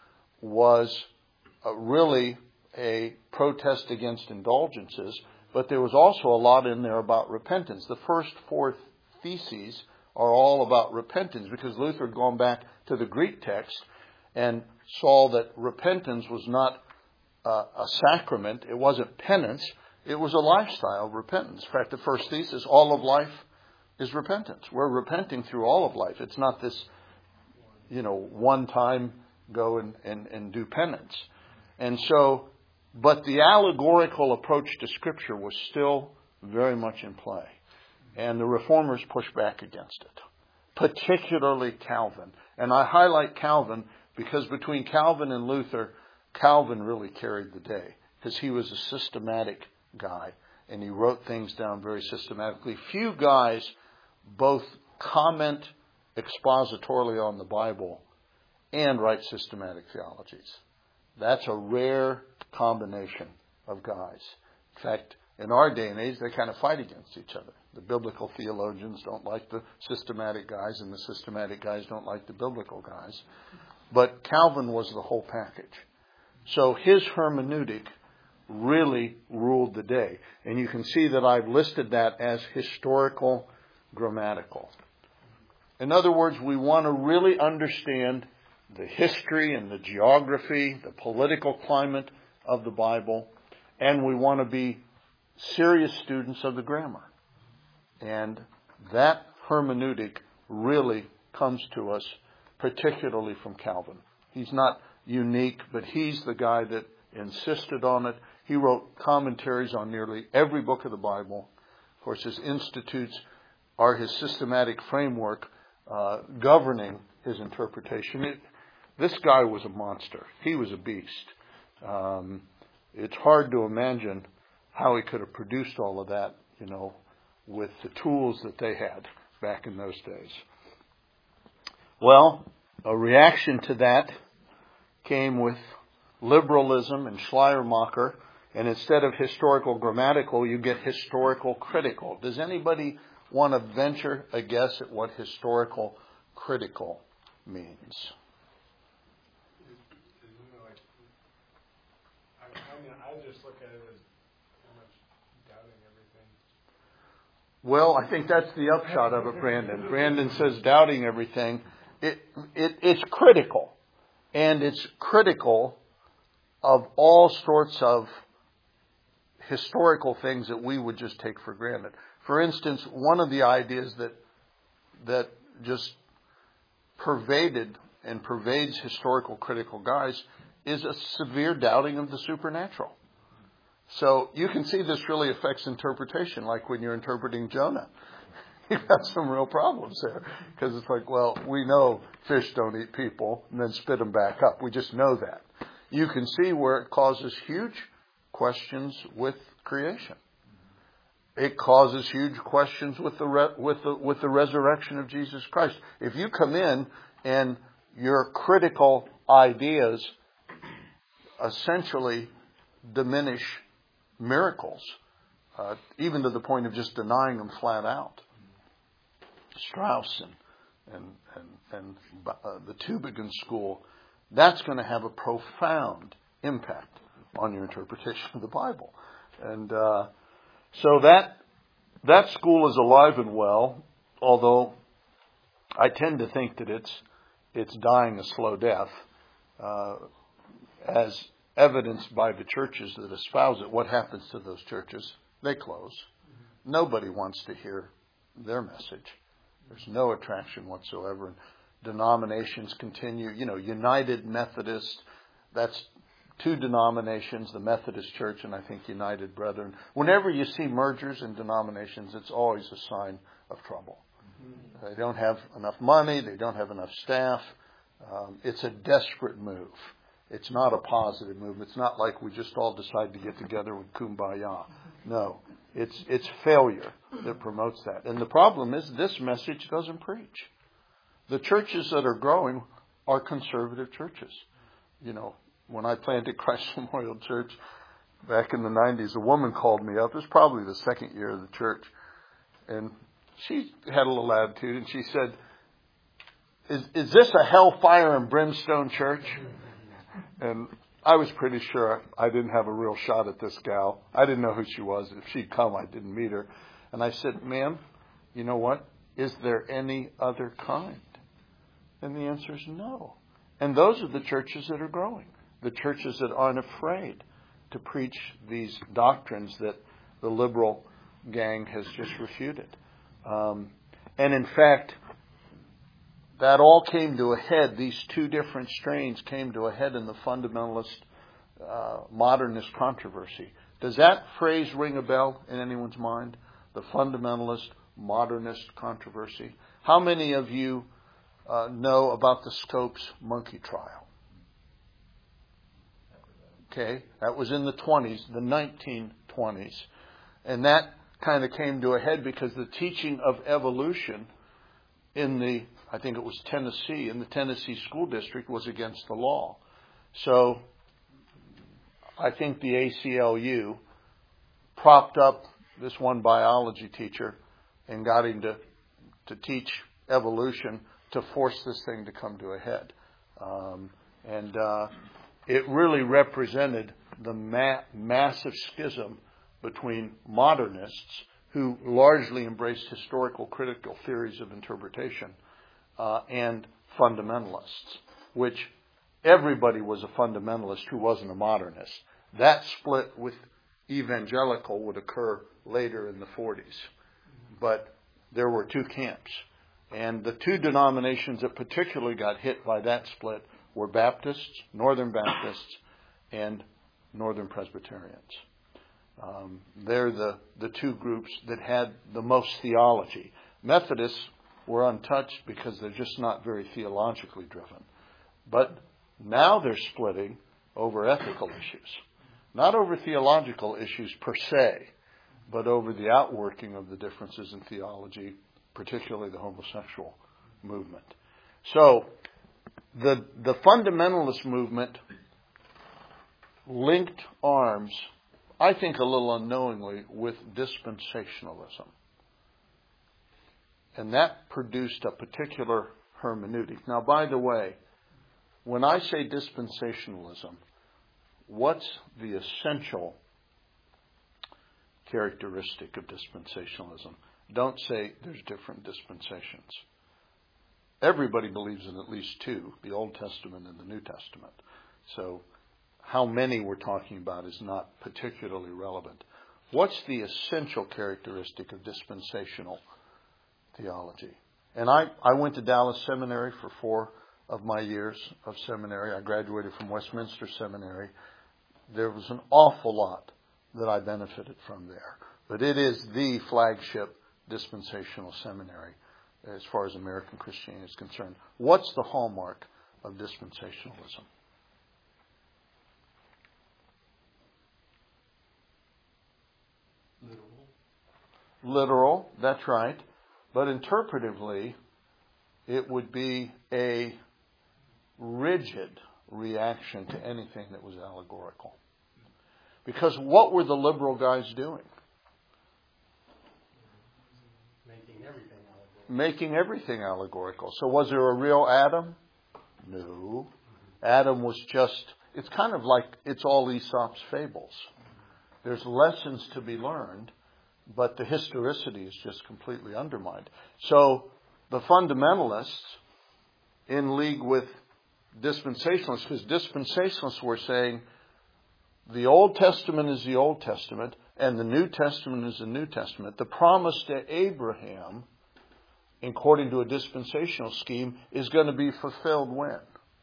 was uh, really a protest against indulgences, but there was also a lot in there about repentance. The first four theses are all about repentance because Luther had gone back to the Greek text and saw that repentance was not uh, a sacrament. It wasn't penance. It was a lifestyle of repentance. In fact, the first thesis, all of life is repentance. We're repenting through all of life. It's not this, you know, one time go and, and, and do penance. And so, but the allegorical approach to Scripture was still very much in play. And the Reformers pushed back against it, particularly Calvin. And I highlight Calvin because between Calvin and Luther, Calvin really carried the day because he was a systematic guy and he wrote things down very systematically. Few guys both comment expositorily on the Bible and write systematic theologies. That's a rare combination of guys. In fact, in our day and age, they kind of fight against each other. The biblical theologians don't like the systematic guys, and the systematic guys don't like the biblical guys. But Calvin was the whole package. So his hermeneutic really ruled the day. And you can see that I've listed that as historical grammatical. In other words, we want to really understand the history and the geography, the political climate of the Bible, and we want to be serious students of the grammar. And that hermeneutic really comes to us particularly from Calvin. He's not unique, but he's the guy that insisted on it. He wrote commentaries on nearly every book of the Bible. Of course, his institutes are his systematic framework uh, governing his interpretation. It, this guy was a monster. He was a beast. Um, it's hard to imagine how he could have produced all of that, you know, with the tools that they had back in those days. Well, a reaction to that came with liberalism and Schleiermacher, and instead of historical grammatical, you get historical critical. Does anybody want to venture a guess at what historical critical means? Isn't it like, I, I mean, I just look at it as pretty much doubting everything. Well, I think that's the upshot of it, Brandon. Brandon says doubting everything. It, it, it's critical. And it's critical of all sorts of historical things that we would just take for granted. For instance, one of the ideas that that just pervaded and pervades historical critical guys is a severe doubting of the supernatural. So you can see this really affects interpretation, like when you're interpreting Jonah. You've got some real problems there. Because it's like, well, we know fish don't eat people and then spit them back up. We just know that. You can see where it causes huge questions with creation. It causes huge questions with the re- with the with the resurrection of Jesus Christ. If you come in and your critical ideas essentially diminish miracles, uh, even to the point of just denying them flat out. Strauss and and and, and uh, the Tübingen school, that's going to have a profound impact on your interpretation of the Bible. And uh, so that that school is alive and well, although I tend to think that it's it's dying a slow death, uh, as evidenced by the churches that espouse it. What happens to those churches? They close. Mm-hmm. Nobody wants to hear their message. There's no attraction whatsoever. And denominations continue. You know, United Methodist, that's two denominations, the Methodist Church and I think United Brethren. Whenever you see mergers in denominations, it's always a sign of trouble. Mm-hmm. They don't have enough money. They don't have enough staff. Um, it's a desperate move. It's not a positive movement. It's not like we just all decide to get together with kumbaya. No. It's it's failure that promotes that. And the problem is this message doesn't preach. The churches that are growing are conservative churches. You know, when I planted Christ Memorial Church back in the nineties, a woman called me up. It was probably the second year of the church. And she had a little attitude, and she said, is, is this a hellfire and brimstone church? And I was pretty sure I didn't have a real shot at this gal. I didn't know who she was. If she'd come, I didn't meet her. And I said, ma'am, you know what? Is there any other kind? And the answer is no. And those are the churches that are growing. The churches that aren't afraid to preach these doctrines that the liberal gang has just refuted. Um, and in fact, that all came to a head. These two different strains came to a head in the fundamentalist uh, modernist controversy. Does that phrase ring a bell in anyone's mind? The fundamentalist modernist controversy. How many of you uh, know about the Scopes monkey trial? Okay, that was in the twenties, the nineteen twenties. And that kind of came to a head because the teaching of evolution in the, I think it was Tennessee, in the Tennessee school district was against the law. So I think the A C L U propped up this one biology teacher and got him to, to teach evolution to force this thing to come to a head. Um, and uh, it really represented the ma- massive schism between modernists who largely embraced historical critical theories of interpretation uh, and fundamentalists, which everybody was a fundamentalist who wasn't a modernist. That split with evangelical would occur later in the forties. But there were two camps. And the two denominations that particularly got hit by that split were Baptists, Northern Baptists, and Northern Presbyterians. Um, they're the, the two groups that had the most theology. Methodists were untouched because they're just not very theologically driven. But now they're splitting over ethical issues. Not over theological issues per se, but over the outworking of the differences in theology, particularly the homosexual movement. So the the fundamentalist movement linked arms, I think a little unknowingly, with dispensationalism. And that produced a particular hermeneutic. Now, by the way, when I say dispensationalism, what's the essential characteristic of dispensationalism? Don't say there's different dispensations. Everybody believes in at least two, the Old Testament and the New Testament. So how many we're talking about is not particularly relevant. What's the essential characteristic of dispensational theology? And I, I went to Dallas Seminary for four of my years of seminary. I graduated from Westminster Seminary. There was an awful lot that I benefited from there. But it is the flagship dispensational seminary as far as American Christianity is concerned. What's the hallmark of dispensationalism? Literal. Literal, that's right. But interpretively, it would be a rigid reaction to anything that was allegorical. Because what were the liberal guys doing? Making everything allegorical. Making everything allegorical. So was there a real Adam? No. Adam was just, it's kind of like it's all Aesop's fables. There's lessons to be learned, but the historicity is just completely undermined. So the fundamentalists in league with dispensationalists, because dispensationalists were saying the Old Testament is the Old Testament and the New Testament is the New Testament. The promise to Abraham, according to a dispensational scheme, is going to be fulfilled when?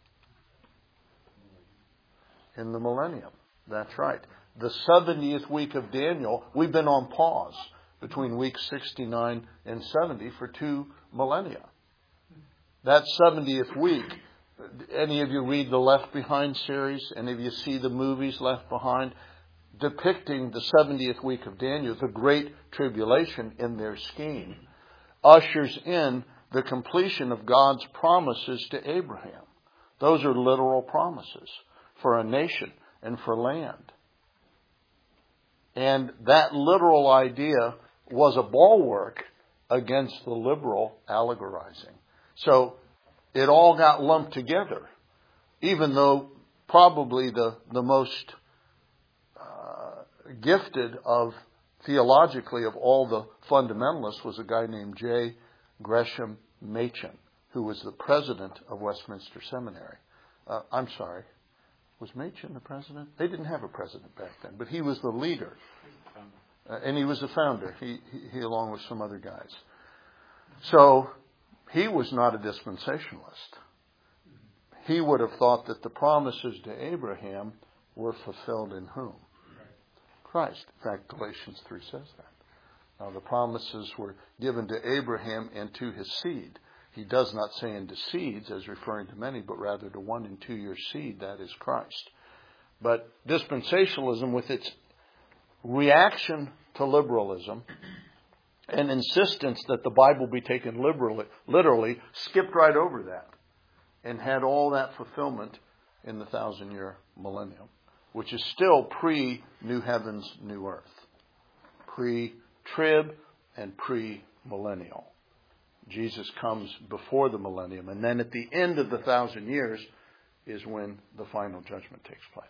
In the millennium. That's right. The seventieth week of Daniel, we've been on pause between week sixty-nine and seventy for two millennia. That seventieth week, any of you read the Left Behind series? Any of you see the movies Left Behind? Depicting the seventieth week of Daniel, the Great Tribulation in their scheme, ushers in the completion of God's promises to Abraham. Those are literal promises for a nation and for land. And that literal idea was a bulwark against the liberal allegorizing. So it all got lumped together, even though probably the, the most uh, gifted of theologically of all the fundamentalists was a guy named J. Gresham Machen, who was the president of Westminster Seminary. Uh, I'm sorry. Was Machen the president? They didn't have a president back then, but he was the leader. Uh, and he was the founder, he, he, he along with some other guys. So he was not a dispensationalist. He would have thought that the promises to Abraham were fulfilled in whom? Christ. In fact, Galatians three says that. Now, the promises were given to Abraham and to his seed. He does not say into seeds as referring to many, but rather to one and two year seed, that is Christ. But dispensationalism, with its reaction to liberalism and insistence that the Bible be taken liberally, literally, skipped right over that and had all that fulfillment in the thousand year millennium, which is still pre-new heavens, new earth. Pre-trib and pre-millennial. Jesus comes before the millennium, and then at the end of the thousand years is when the final judgment takes place.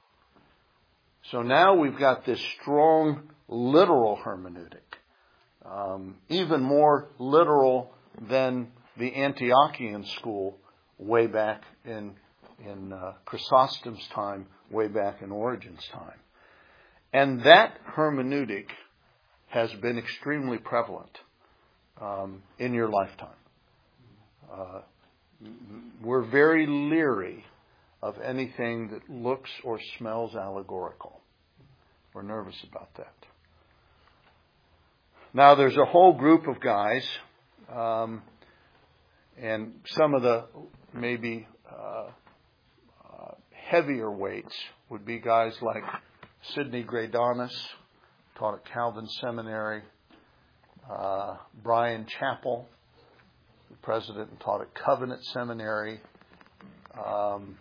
So now we've got this strong literal hermeneutic, um, even more literal than the Antiochian school way back in in uh, Chrysostom's time, way back in Origen's time. And that hermeneutic has been extremely prevalent um, in your lifetime. Uh, we're very leery of anything that looks or smells allegorical. We're nervous about that. Now, there's a whole group of guys, um, and some of the maybe uh, uh, heavier weights would be guys like Sidney Graydonis, taught at Calvin Seminary, uh, Brian Chappell, the president and taught at Covenant Seminary, um,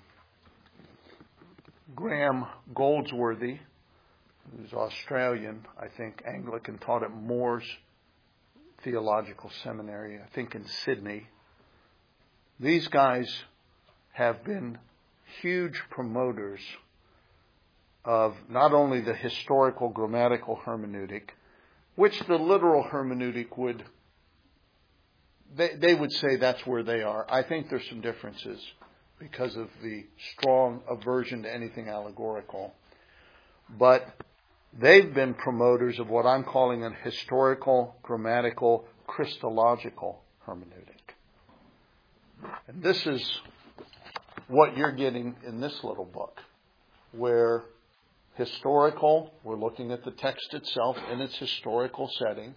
Graham Goldsworthy, who's Australian, I think Anglican, taught at Moores Theological Seminary, I think in Sydney. These guys have been huge promoters of not only the historical grammatical hermeneutic, which the literal hermeneutic would, they, they would say that's where they are. I think there's some differences because of the strong aversion to anything allegorical. But they've been promoters of what I'm calling an historical, grammatical, Christological hermeneutic. And this is what you're getting in this little book, where historical, we're looking at the text itself in its historical setting,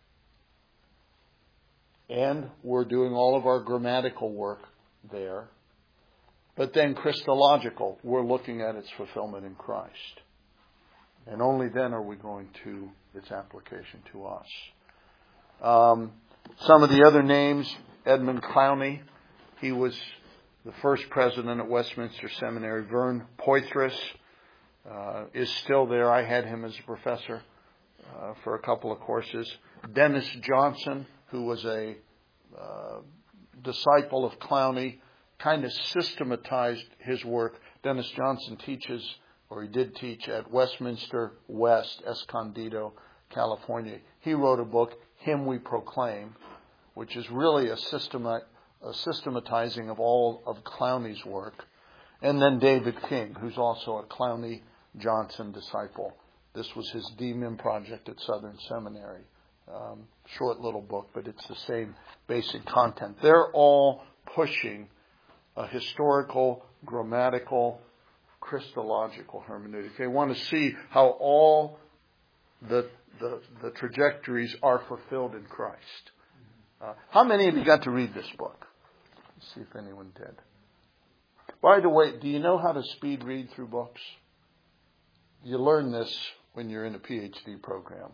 and we're doing all of our grammatical work there. But then Christological, we're looking at its fulfillment in Christ. And only then are we going to its application to us. Um, some of the other names, Edmund Clowney, he was the first president at Westminster Seminary. Vern Poythress uh, is still there. I had him as a professor uh, for a couple of courses. Dennis Johnson, who was a uh, disciple of Clowney, kind of systematized his work. Dennis Johnson teaches, or he did teach, at Westminster West, Escondido, California. He wrote a book, Him We Proclaim, which is really a, systema, a systematizing of all of Clowney's work. And then David King, who's also a Clowney Johnson disciple. This was his D M I M project at Southern Seminary. Um, short little book, but it's the same basic content. They're all pushing a historical, grammatical, Christological hermeneutic. They want to see how all the the, the trajectories are fulfilled in Christ. Uh, how many of you got to read this book? Let's see if anyone did. By the way, do you know how to speed read through books? You learn this when you're in a PhD program.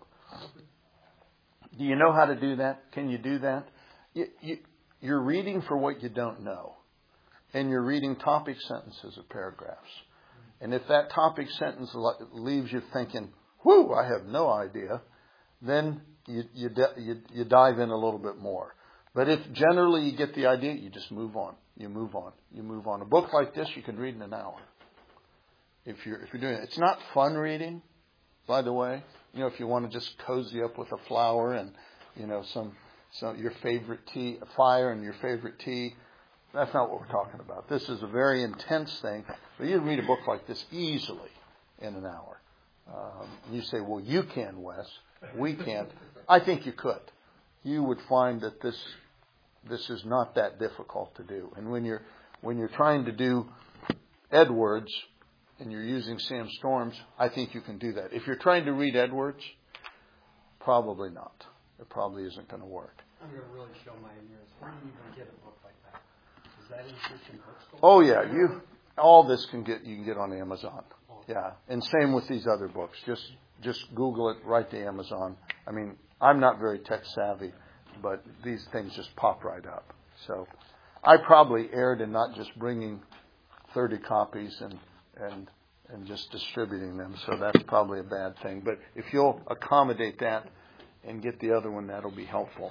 Do you know how to do that? Can you do that? You, you, you're reading for what you don't know. And you're reading topic sentences or paragraphs. And if that topic sentence leaves you thinking, whew, I have no idea, then you, you, you, you dive in a little bit more. But if generally you get the idea, you just move on. You move on. You move on. A book like this you can read in an hour. If you're if you're doing it. It's not fun reading, by the way. You know, if you want to just cozy up with a flower and, you know, some some your favorite tea, a fire and your favorite tea, that's not what we're talking about. This is a very intense thing. But you can read a book like this easily in an hour. Um, you say, well, you can, Wes. We can't. I think you could. You would find that this this is not that difficult to do. And when you're when you're trying to do Edwards and you're using Sam Storms, I think you can do that. If you're trying to read Edwards, probably not. It probably isn't going to work. I'm going to really show my ignorance. Where do you even get a book like that? Is that in Christian bookstores? Oh yeah, you all this can get you can get on Amazon. Yeah, and same with these other books. Just just Google it, write to Amazon. I mean, I'm not very tech savvy, but these things just pop right up. So I probably erred in not just bringing thirty copies and and and just distributing them. So that's probably a bad thing. But if you'll accommodate that and get the other one, that'll be helpful.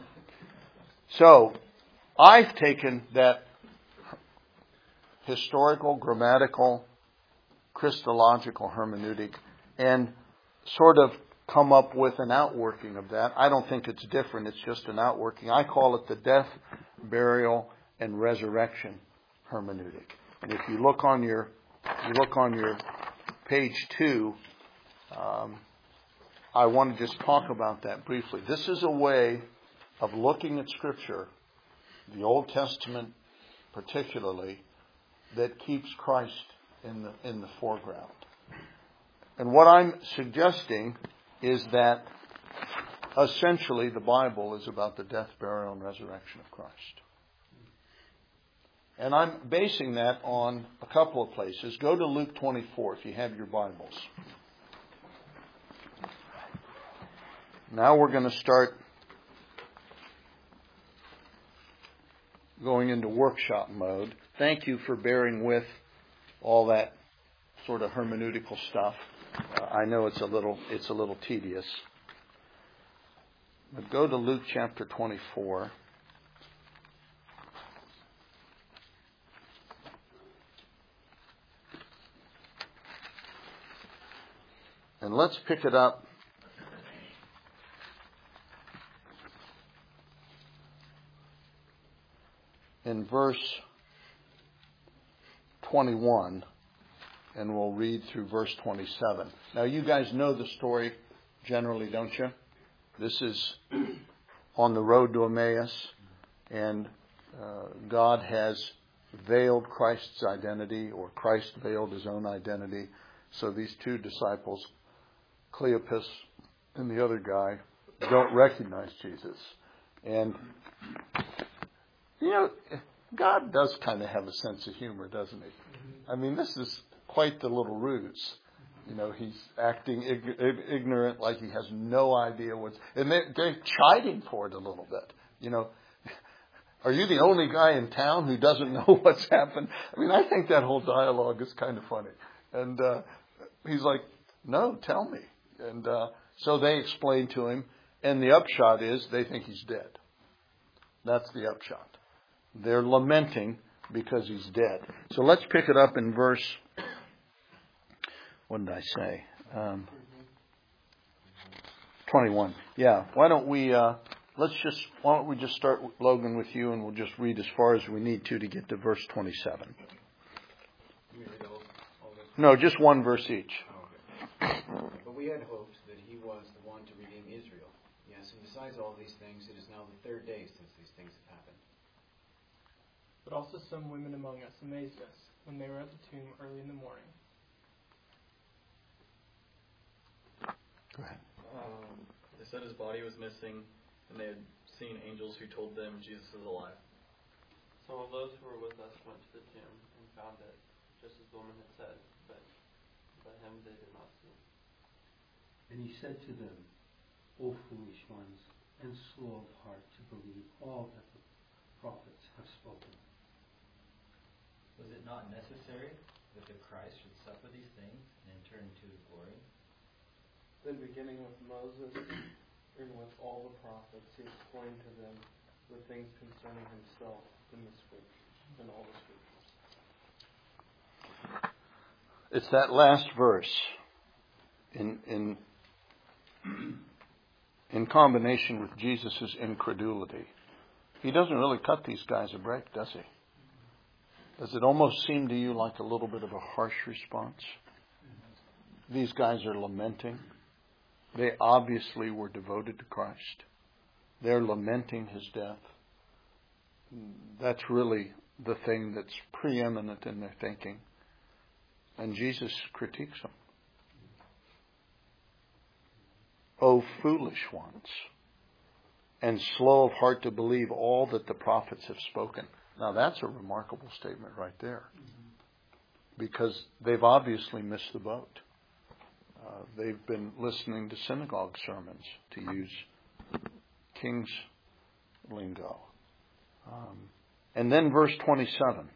So I've taken that historical, grammatical, Christological hermeneutic and sort of come up with an outworking of that. I don't think it's different. It's just an outworking. I call it the death, burial, and resurrection hermeneutic. And if you look on your, you look on your page two, um, I want to just talk about that briefly. This is a way of looking at Scripture, the Old Testament particularly, that keeps Christ in the in the foreground. And what I'm suggesting is that essentially the Bible is about the death, burial, and resurrection of Christ. And I'm basing that on a couple of places. Go to Luke twenty-four if you have your Bibles. Now we're going to start going into workshop mode. Thank you for bearing with all that sort of hermeneutical stuff. Uh, I know it's a little it's a little tedious. But go to Luke chapter twenty-four. And let's pick it up in verse twenty-one, and we'll read through verse twenty-seven. Now, you guys know the story generally, don't you? This is on the road to Emmaus, and uh, God has veiled Christ's identity, or Christ veiled his own identity. So these two disciples, Cleopas and the other guy, don't recognize Jesus. And, you know, God does kind of have a sense of humor, doesn't he? I mean, this is quite the little ruse. You know, he's acting ig- ignorant, like he has no idea what's... And they're, they're chiding for it a little bit. You know, are you the only guy in town who doesn't know what's happened? I mean, I think that whole dialogue is kind of funny. And uh, he's like, no, tell me. And uh, so they explain to him. And the upshot is they think he's dead. That's the upshot. They're lamenting because he's dead. So let's pick it up in verse, what did I say? Um, twenty-one. Yeah. Why don't we, uh, let's just, why don't we just start, Logan, with you, and we'll just read as far as we need to to get to verse twenty-seven. No, just one verse each. But we had hoped that he was the one to redeem Israel. Yes, and besides all these things, it is now the third day since these things have happened. But also some women among us amazed us when they were at the tomb early in the morning. Go ahead. Um, they said his body was missing, and they had seen angels who told them Jesus is alive. Some of those who were with us went to the tomb and found it woman had said, but, but him they did not see. And he said to them, O foolish ones, and slow of heart to believe all that the prophets have spoken. Was it not necessary that the Christ should suffer these things and enter into his glory? Then beginning with Moses and with all the prophets, he explained to them the things concerning himself in the scriptures, in all the scriptures. It's that last verse in in in combination with Jesus' incredulity. He doesn't really cut these guys a break, does he? Does it almost seem to you like a little bit of a harsh response? These guys are lamenting. They obviously were devoted to Christ. They're lamenting his death. That's really the thing that's preeminent in their thinking. And Jesus critiques them. O foolish ones, and slow of heart to believe all that the prophets have spoken. Now that's a remarkable statement right there. Because they've obviously missed the boat. Uh, they've been listening to synagogue sermons, to use King's lingo. Um, and then verse twenty-seven.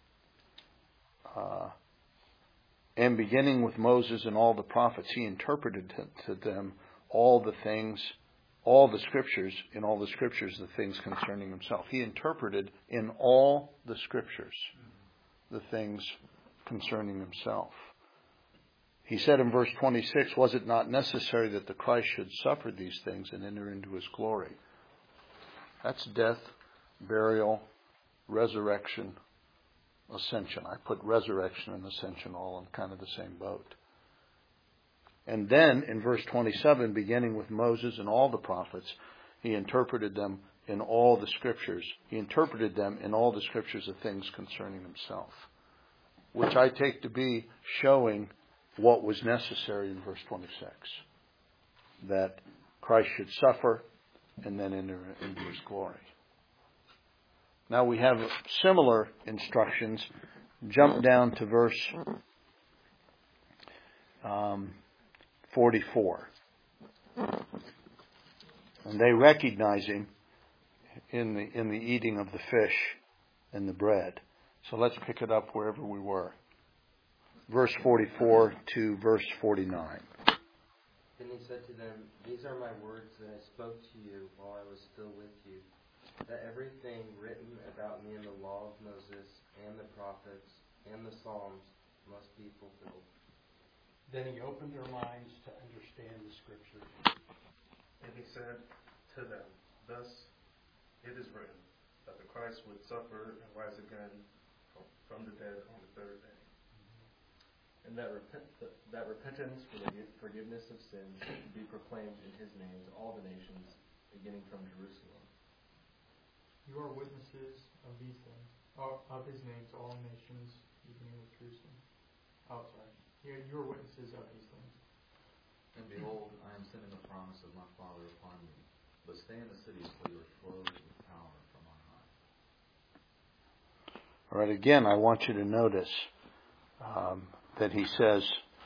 Uh, and beginning with Moses and all the prophets, he interpreted to, to them all the things, all the scriptures, in all the scriptures, the things concerning himself. He interpreted in all the scriptures the things concerning himself. He said in verse twenty-six, was it not necessary that the Christ should suffer these things and enter into his glory? That's death, burial, resurrection, ascension. I put resurrection and ascension all in kind of the same boat. And then in verse twenty-seven, beginning with Moses and all the prophets, he interpreted them in all the scriptures. He interpreted them in all the scriptures of things concerning himself, which I take to be showing what was necessary in verse twenty-six. That Christ should suffer and then enter into his glory. Now we have similar instructions. Jump down to verse um, forty-four. And they recognize him in the in the eating of the fish and the bread. So let's pick it up wherever we were. Verse forty-four to verse forty-nine. Then he said to them, these are my words that I spoke to you while I was still with you, that everything written about me in the law of Moses and the prophets and the Psalms must be fulfilled. Then he opened their minds to understand the scriptures. And he said to them, thus it is written, that the Christ would suffer and rise again from the dead on the third day. And that, repent, that repentance for the forgiveness of sins should be proclaimed in his name to all the nations, beginning from Jerusalem. You are witnesses of these things, of his name to all nations, beginning with Jerusalem. Oh, sorry. You you are witnesses of these things. And behold, I am sending the promise of my Father upon you. But stay in the city until you are clothed with power from on high. All right, again, I want you to notice um, that he says,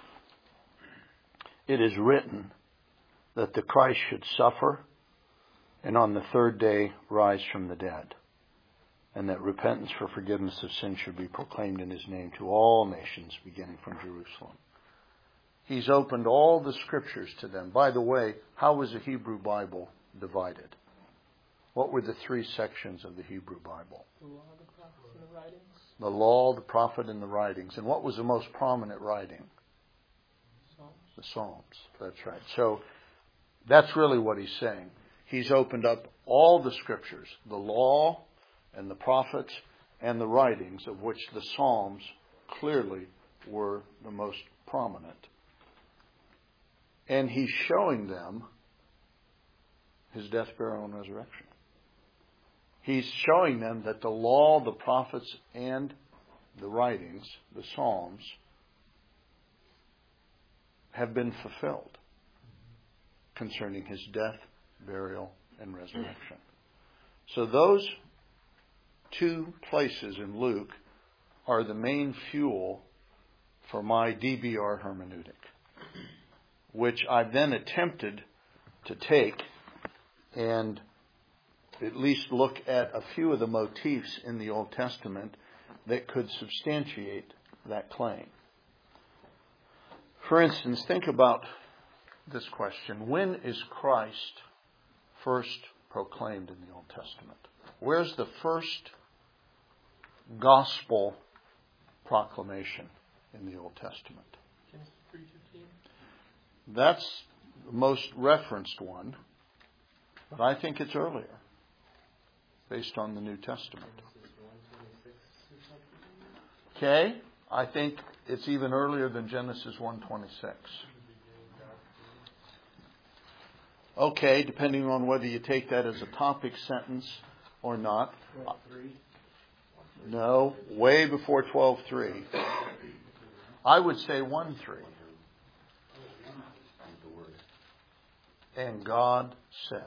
it is written that the Christ should suffer and on the third day rise from the dead, and that repentance for forgiveness of sin should be proclaimed in his name to all nations, beginning from Jerusalem. He's opened all the scriptures to them. By the way, how was the Hebrew Bible divided? What were the three sections of the Hebrew Bible? The law, the prophets, and the writings. The law, the prophet, and the writings. And what was the most prominent writing? Psalms. The Psalms. That's right. So that's really what he's saying. He's opened up all the scriptures, the law and the prophets and the writings, of which the Psalms clearly were the most prominent. And he's showing them his death, burial, and resurrection. He's showing them that the law, the prophets, and the writings, the Psalms, have been fulfilled concerning his death, burial, and resurrection. So those two places in Luke are the main fuel for my D B R hermeneutic, which I then attempted to take and at least look at a few of the motifs in the Old Testament that could substantiate that claim. For instance, think about this question. When is Christ first proclaimed in the Old Testament? Where's the first gospel proclamation in the Old Testament? Genesis three fifteen. That's the most referenced one, but I think it's earlier, based on the New Testament. Okay, I think it's even earlier than Genesis one twenty-six. Okay, depending on whether you take that as a topic sentence or not. No, way before twelve three. I would say one three. And God said.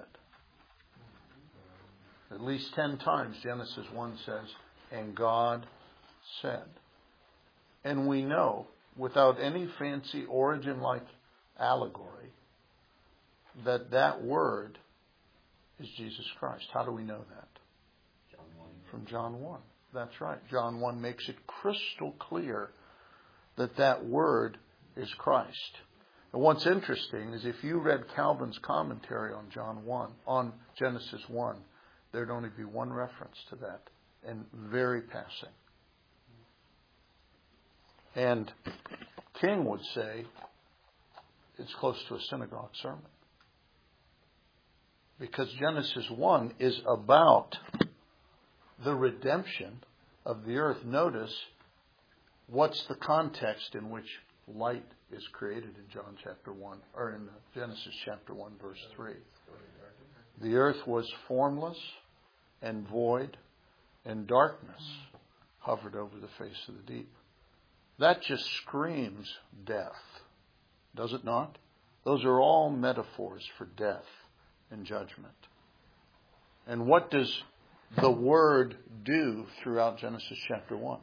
At least ten times Genesis one says, and God said. And we know, without any fancy origin-like allegory, that that word is Jesus Christ. How do we know that? John one. From John one. That's right. John one makes it crystal clear that that word is Christ. And what's interesting is if you read Calvin's commentary on John one, on Genesis one, there'd only be one reference to that, and very passing. And King would say it's close to a synagogue sermon. Because Genesis one is about the redemption of the earth. Notice what's the context in which light is created in John chapter one, or in Genesis chapter one, verse three. The earth was formless and void, and darkness hovered over the face of the deep. That just screams death, does it not? Those are all metaphors for death and judgment. And what does the Word do throughout Genesis chapter one?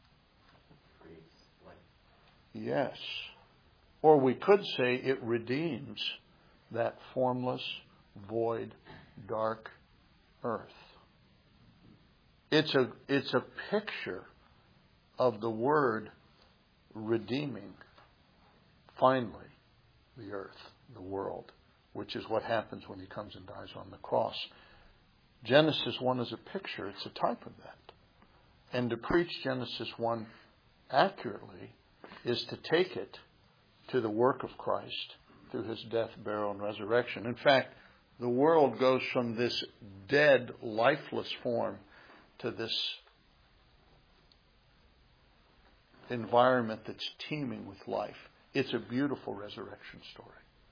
Yes. Or we could say it redeems that formless, void, dark earth. It's a, it's a picture of the Word redeeming, finally, the earth, the world, which is what happens when He comes and dies on the cross. Genesis one is a picture. It's a type of that. And to preach Genesis one accurately is to take it to the work of Christ through His death, burial, and resurrection. In fact, the world goes from this dead, lifeless form to this environment that's teeming with life. It's a beautiful resurrection story.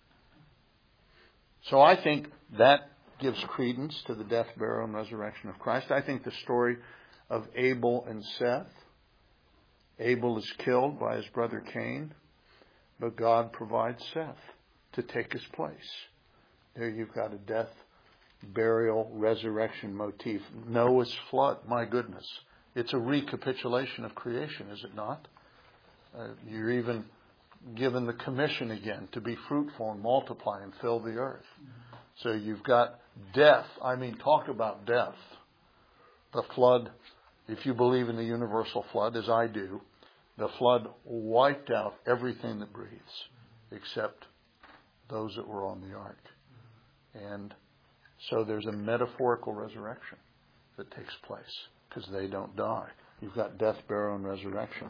So I think that gives credence to the death, burial, and resurrection of Christ. I think the story of Abel and Seth. Abel is killed by his brother Cain, but God provides Seth to take his place. There you've got a death, burial, resurrection motif. Noah's flood, my goodness. It's a recapitulation of creation, is it not? Uh, you're even given the commission again to be fruitful and multiply and fill the earth. So you've got death. I mean, talk about death. The flood, if you believe in the universal flood, as I do, the flood wiped out everything that breathes except those that were on the ark. And so there's a metaphorical resurrection that takes place because they don't die. You've got death, burial, and resurrection.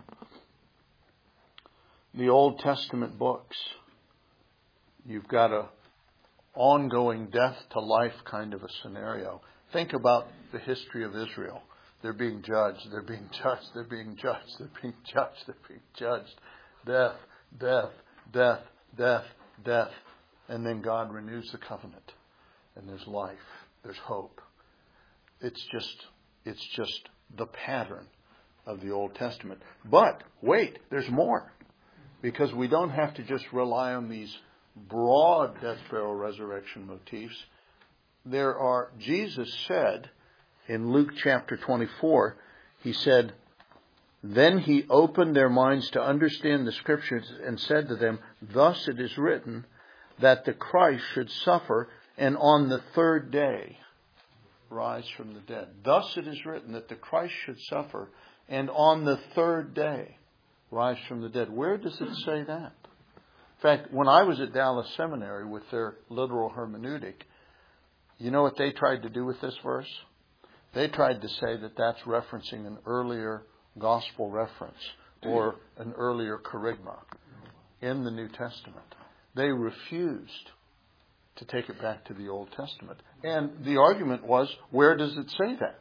The Old Testament books, you've got a ongoing death to life kind of a scenario. Think about the history of Israel. They're being judged, they're being judged, they're being judged, they're being judged, they're being judged. Death, death, death, death, death. And then God renews the covenant. And there's life, there's hope. It's just, it's just the pattern of the Old Testament. But, wait, there's more. Because we don't have to just rely on these broad death, burial, resurrection motifs. There are, Jesus said in Luke chapter twenty-four, He said, Then he opened their minds to understand the Scriptures and said to them, thus it is written that the Christ should suffer and on the third day rise from the dead. Thus it is written that the Christ should suffer and on the third day rise from the dead. Where does it say that? In fact, when I was at Dallas Seminary with their literal hermeneutic, you know what they tried to do with this verse? They tried to say that that's referencing an earlier gospel reference or an earlier kerygma in the New Testament. They refused to take it back to the Old Testament. And the argument was, where does it say that?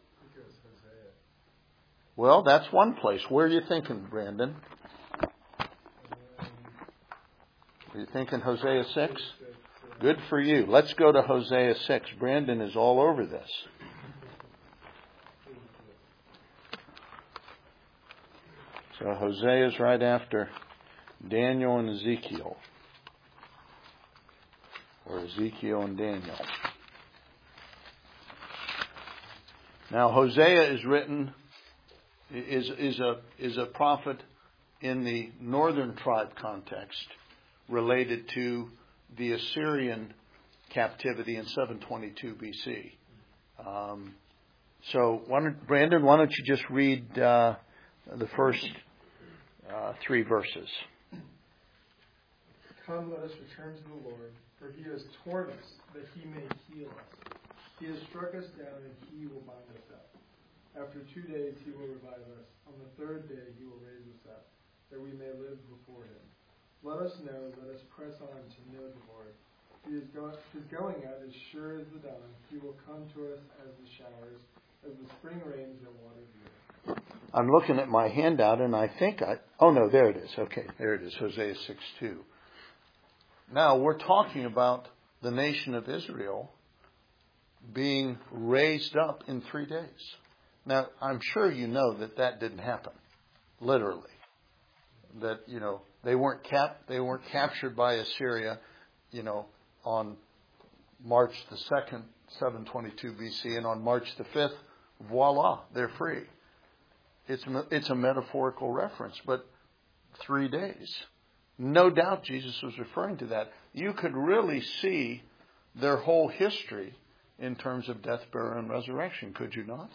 Well, that's one place. Where are you thinking, Brandon? Are you thinking Hosea six? Good for you. Let's go to Hosea six. Brandon is all over this. So Hosea is right after Daniel and Ezekiel. Or Ezekiel and Daniel. Now Hosea is written, is, is, a, is a prophet in the northern tribe context related to the Assyrian captivity in seven twenty-two B C. Um, so, why don't, Brandon, why don't you just read uh, the first uh, three verses? Come, let us return to the Lord, for he has torn us, that he may heal us. He has struck us down, and he will bind us up. After two days he will revive us. On the third day he will raise us up, that we may live before him. Let us know, let us press on to know the Lord. He is go- his going out is sure as the dawn. He will come to us as the showers, as the spring rains that water the earth. I'm looking at my handout and I think I... Oh no, there it is. Okay, there it is. Hosea six two. Now, we're talking about the nation of Israel being raised up in three days. Now, I'm sure you know that that didn't happen, literally. That, you know, they weren't cap- they weren't captured by Assyria, you know, on March the second, seven twenty-two B C, and on March the fifth, voila, they're free. It's it's a metaphorical reference, but three days. No doubt Jesus was referring to that. You could really see their whole history in terms of death, burial, and resurrection, could you not?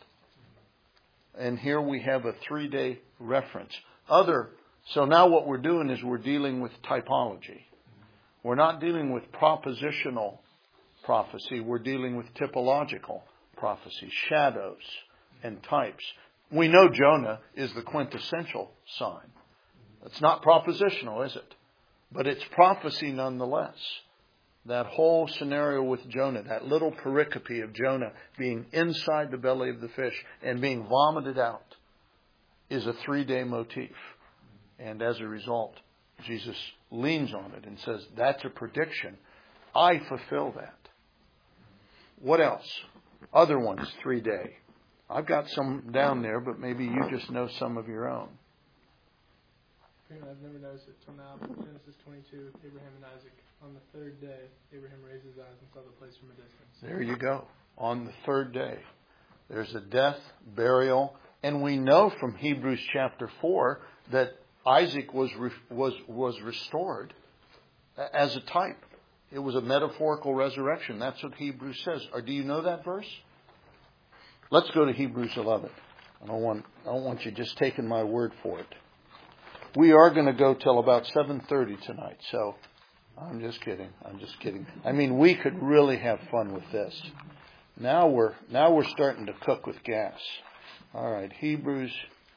And here we have a three-day reference. Other, so now what we're doing is we're dealing with typology. We're not dealing with propositional prophecy. We're dealing with typological prophecy, shadows and types. We know Jonah is the quintessential sign. It's not propositional, is it? But it's prophecy nonetheless. That whole scenario with Jonah, that little pericope of Jonah being inside the belly of the fish and being vomited out, is a three-day motif. And as a result, Jesus leans on it and says, that's a prediction. I fulfill that. What else? Other ones, three-day. I've got some down there, but maybe you just know some of your own. I've never noticed it till now, but Genesis twenty-two, Abraham and Isaac. On the third day, Abraham raised his eyes and saw the place from a distance. There you go. On the third day. There's a death, burial, and we know from Hebrews chapter four that Isaac was was was restored as a type. It was a metaphorical resurrection. That's what Hebrews says. Or do you know that verse? Let's go to Hebrews eleven. I don't want I don't want you just taking my word for it. We are going to go till about seven thirty tonight, so I'm just kidding. I'm just kidding. I mean, we could really have fun with this. Now we're now we're starting to cook with gas. All right, Hebrews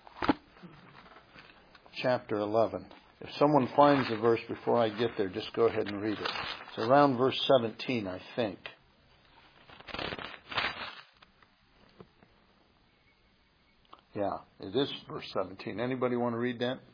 chapter eleven. If someone finds the verse before I get there, just go ahead and read it. It's around verse seventeen, I think. Yeah, it is verse seventeen. Anybody want to read that?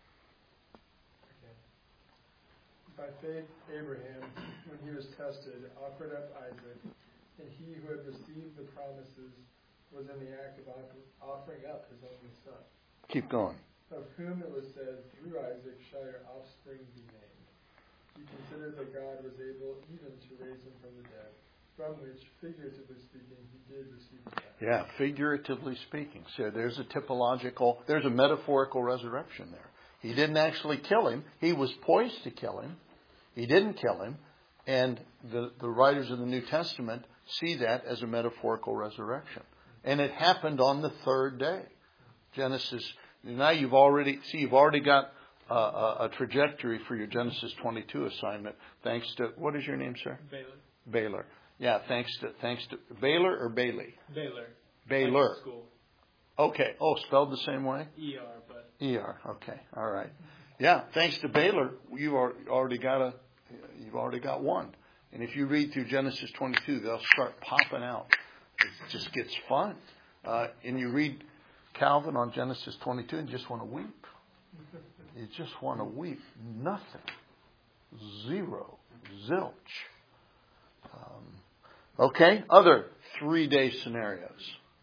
By faith, Abraham, when he was tested, offered up Isaac, and he who had received the promises was in the act of offering up his only son. Keep going. Of whom it was said, through Isaac shall your offspring be named. He considered that God was able even to raise him from the dead, from which, figuratively speaking, he did receive it back. Yeah, figuratively speaking. So there's a typological, there's a metaphorical resurrection there. He didn't actually kill him. He was poised to kill him. He didn't kill him. And the, the writers of the New Testament see that as a metaphorical resurrection. And it happened on the third day. Genesis, now you've already, see, you've already got a, a, a trajectory for your Genesis twenty-two assignment. Thanks to, what is your name, sir? Baylor. Baylor. Yeah, thanks to, thanks to, Baylor or Bailey? Baylor. Baylor. School. Okay. Oh, spelled the same way? E R, but. E R. Okay. All right. Yeah. Thanks to Baylor, you are already got a, you've already got one. And if you read through Genesis twenty-two, they'll start popping out. It just gets fun. Uh, and you read Calvin on Genesis twenty-two and you just want to weep. You just want to weep. Nothing. Zero. Zilch. Um, okay. Other three-day scenarios.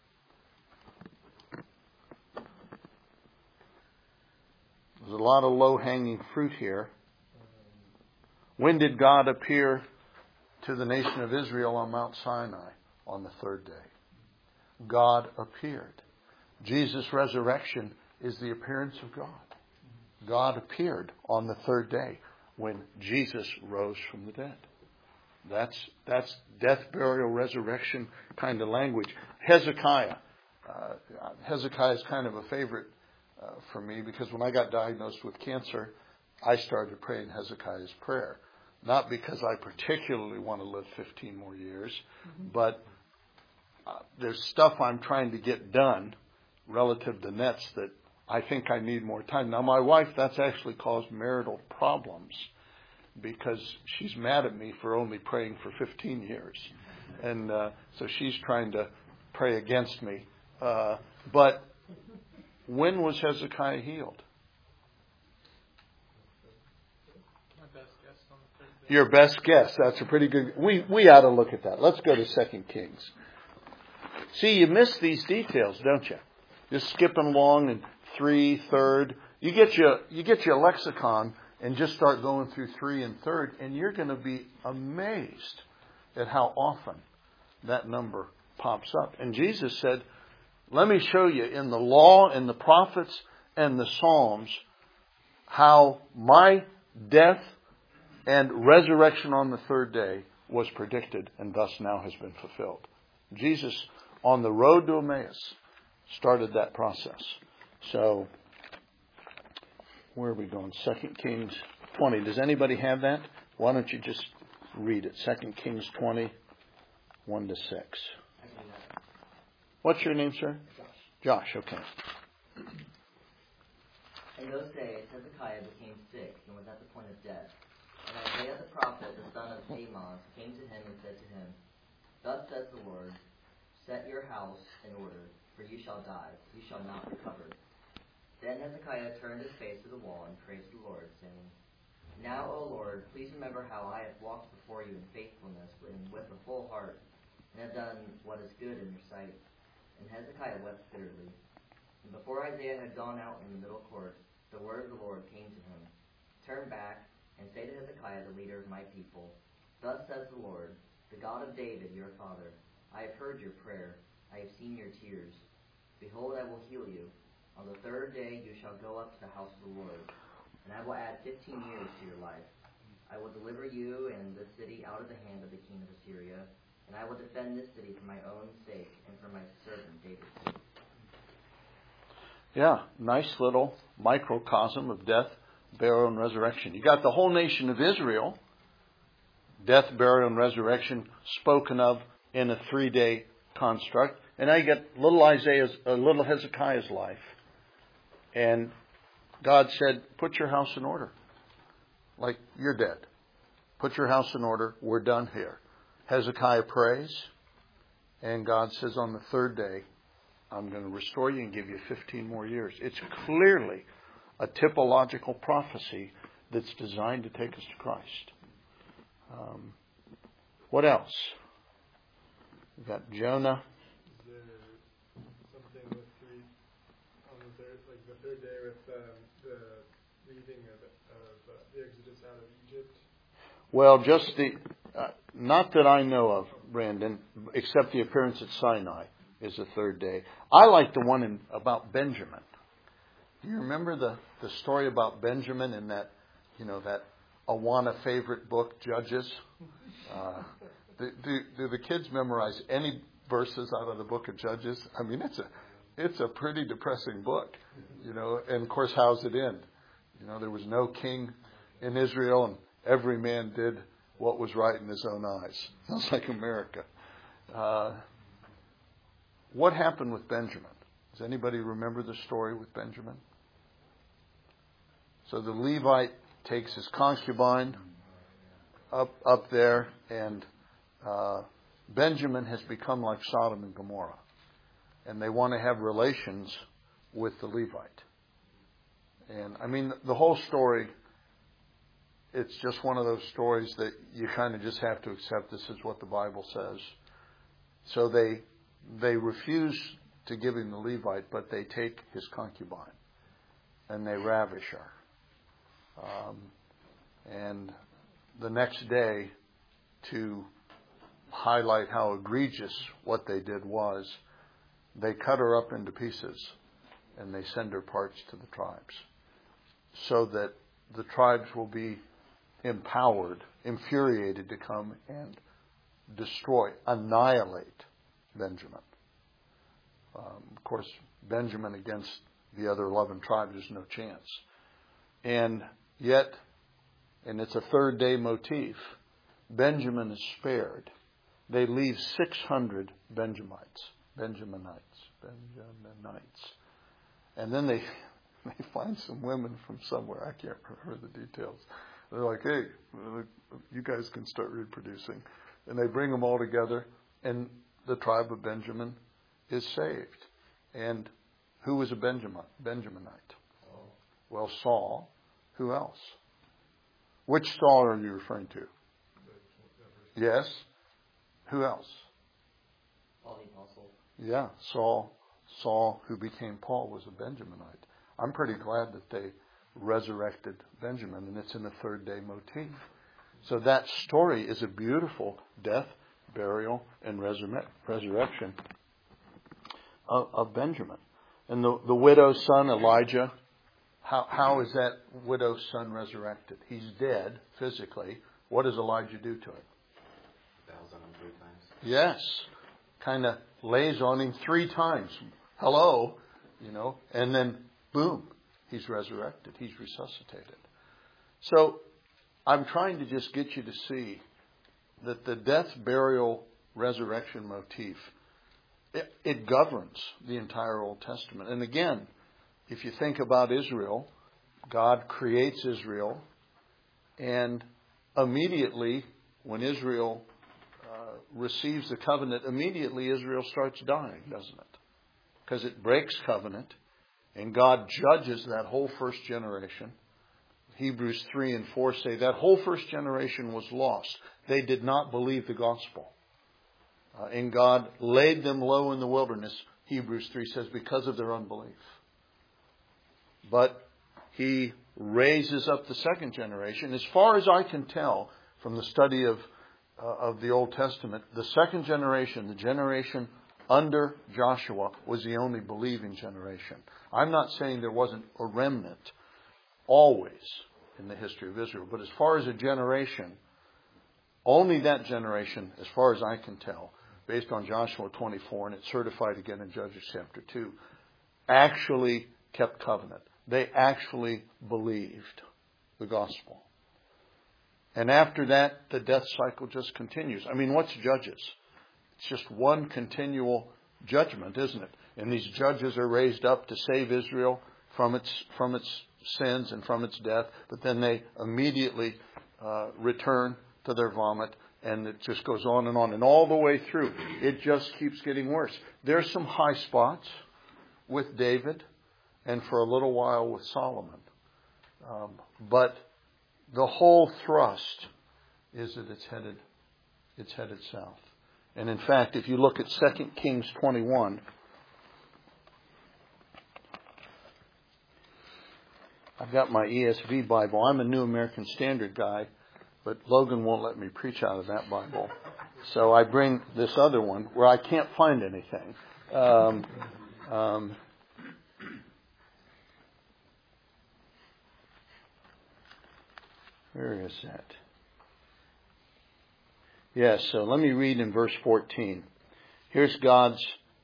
There's a lot of low-hanging fruit here. When did God appear to the nation of Israel on Mount Sinai? On the third day. God appeared. Jesus' resurrection is the appearance of God. God appeared on the third day when Jesus rose from the dead. That's that's death, burial, resurrection kind of language. Hezekiah. Uh, Hezekiah is kind of a favorite uh, for me because when I got diagnosed with cancer, I started praying Hezekiah's prayer. Not because I particularly want to live fifteen more years, mm-hmm. but uh, there's stuff I'm trying to get done relative to Nets that I think I need more time. Now, my wife, that's actually caused marital problems because she's mad at me for only praying for fifteen years. And uh, so she's trying to pray against me. Uh, but when was Hezekiah healed? Your best guess. That's a pretty good... We we ought to look at that. Let's go to Second Kings. See, you miss these details, don't you? Just skipping along and three, third. You get your you get your lexicon and just start going through three and third, and you're going to be amazed at how often that number pops up. And Jesus said, let me show you in the law and the prophets and the Psalms how my death and resurrection on the third day was predicted and thus now has been fulfilled. Jesus, on the road to Emmaus, started that process. So, where are we going? Second Kings twenty. Does anybody have that? Why don't you just read it? Second Kings twenty, one to six. What's your name, sir? Josh. Josh, okay. In those days, Hezekiah became sick and was at the point of death. And Isaiah the prophet, the son of Amos, came to him and said to him, Thus says the Lord, set your house in order, for you shall die, you shall not recover. Then Hezekiah turned his face to the wall and praised the Lord, saying, Now, O Lord, please remember how I have walked before you in faithfulness and with a full heart, and have done what is good in your sight. And Hezekiah wept bitterly. And before Isaiah had gone out in the middle court, the word of the Lord came to him, Turn back, and say to Hezekiah, the leader of my people, Thus says the Lord, the God of David, your father, I have heard your prayer, I have seen your tears. Behold, I will heal you. On the third day you shall go up to the house of the Lord, and I will add fifteen years to your life. I will deliver you and this city out of the hand of the king of Assyria, and I will defend this city for my own sake and for my servant David's sake. Yeah, nice little microcosm of death, burial, and resurrection. You got the whole nation of Israel, death, burial, and resurrection spoken of in a three-day construct. And now you get little Isaiah's, uh, little Hezekiah's life. And God said, put your house in order. Like, you're dead. Put your house in order. We're done here. Hezekiah prays. And God says, on the third day, I'm going to restore you and give you fifteen more years. It's clearly a typological prophecy that's designed to take us to Christ. Um, what else? We've got Jonah. Is there something with three on the third, like the third day with um, the leaving of, of uh, the Exodus out of Egypt? Well, just the, uh, not that I know of, Brandon, except the appearance at Sinai is the third day. I like the one in, about Benjamin. Do you remember the, the story about Benjamin in that, you know, that Awana favorite book, Judges? Uh, do, do, do the kids memorize any verses out of the book of Judges? I mean, it's a it's a pretty depressing book, you know. And of course, how's it end? You know, there was no king in Israel, and every man did what was right in his own eyes. Sounds like America. Uh, what happened with Benjamin? Does anybody remember the story with Benjamin? So the Levite takes his concubine up up there, and uh, Benjamin has become like Sodom and Gomorrah. And they want to have relations with the Levite. And I mean, the whole story, it's just one of those stories that you kind of just have to accept this is what the Bible says. So they they refuse to give him the Levite, but they take his concubine and they ravish her. Um, and the next day, to highlight how egregious what they did was, they cut her up into pieces and they send her parts to the tribes so that the tribes will be empowered, infuriated to come and destroy, annihilate Benjamin. Um, of course, Benjamin against the other eleven tribes, there's no chance. And yet, and it's a third day motif, Benjamin is spared. They leave six hundred Benjamites, Benjaminites, Benjaminites. And then they they find some women from somewhere. I can't remember the details. They're like, hey, you guys can start reproducing. And they bring them all together, and the tribe of Benjamin is saved. And who was a Benjamin, Benjaminite? Saul. Well, Saul. Who else? Which Saul are you referring to? Yes. Who else? Paul the Apostle. Yeah, Saul. Saul, who became Paul, was a Benjaminite. I'm pretty glad that they resurrected Benjamin, and it's in the third day motif. So that story is a beautiful death, burial, and resurre- resurrection of, of Benjamin. And the, the widow's son, Elijah, how, how is that widow's son resurrected? He's dead physically. What does Elijah do to him? Bows on him three times. Yes. Kind of lays on him three times. Hello, you know, and then boom, he's resurrected. He's resuscitated. So I'm trying to just get you to see that the death, burial, resurrection motif, it, it governs the entire Old Testament. And again, if you think about Israel, God creates Israel, and immediately when Israel uh, receives the covenant, immediately Israel starts dying, doesn't it? Because it breaks covenant, and God judges that whole first generation. Hebrews three and four say that whole first generation was lost. They did not believe the gospel. Uh, and God laid them low in the wilderness, Hebrews three says, because of their unbelief. But He raises up the second generation. As far as I can tell from the study of, uh, of the Old Testament, the second generation, the generation under Joshua, was the only believing generation. I'm not saying there wasn't a remnant always in the history of Israel, but as far as a generation, only that generation, as far as I can tell, based on Joshua twenty-four, and it's certified again in Judges chapter two, actually kept covenant. They actually believed the gospel. And after that, the death cycle just continues. I mean, what's Judges? It's just one continual judgment, isn't it? And these judges are raised up to save Israel from its from its sins and from its death, but then they immediately uh, return to their vomit, and it just goes on and on. And all the way through, it just keeps getting worse. There's some high spots with David, and for a little while with Solomon. Um, but the whole thrust is that it's headed it's headed south. And in fact, if you look at Second Kings twenty-one, I've got my E S V Bible. I'm a New American Standard guy, but Logan won't let me preach out of that Bible. So I bring this other one where I can't find anything. Um, um, where is that? Yes, so let me read in verse fourteen. Here's God's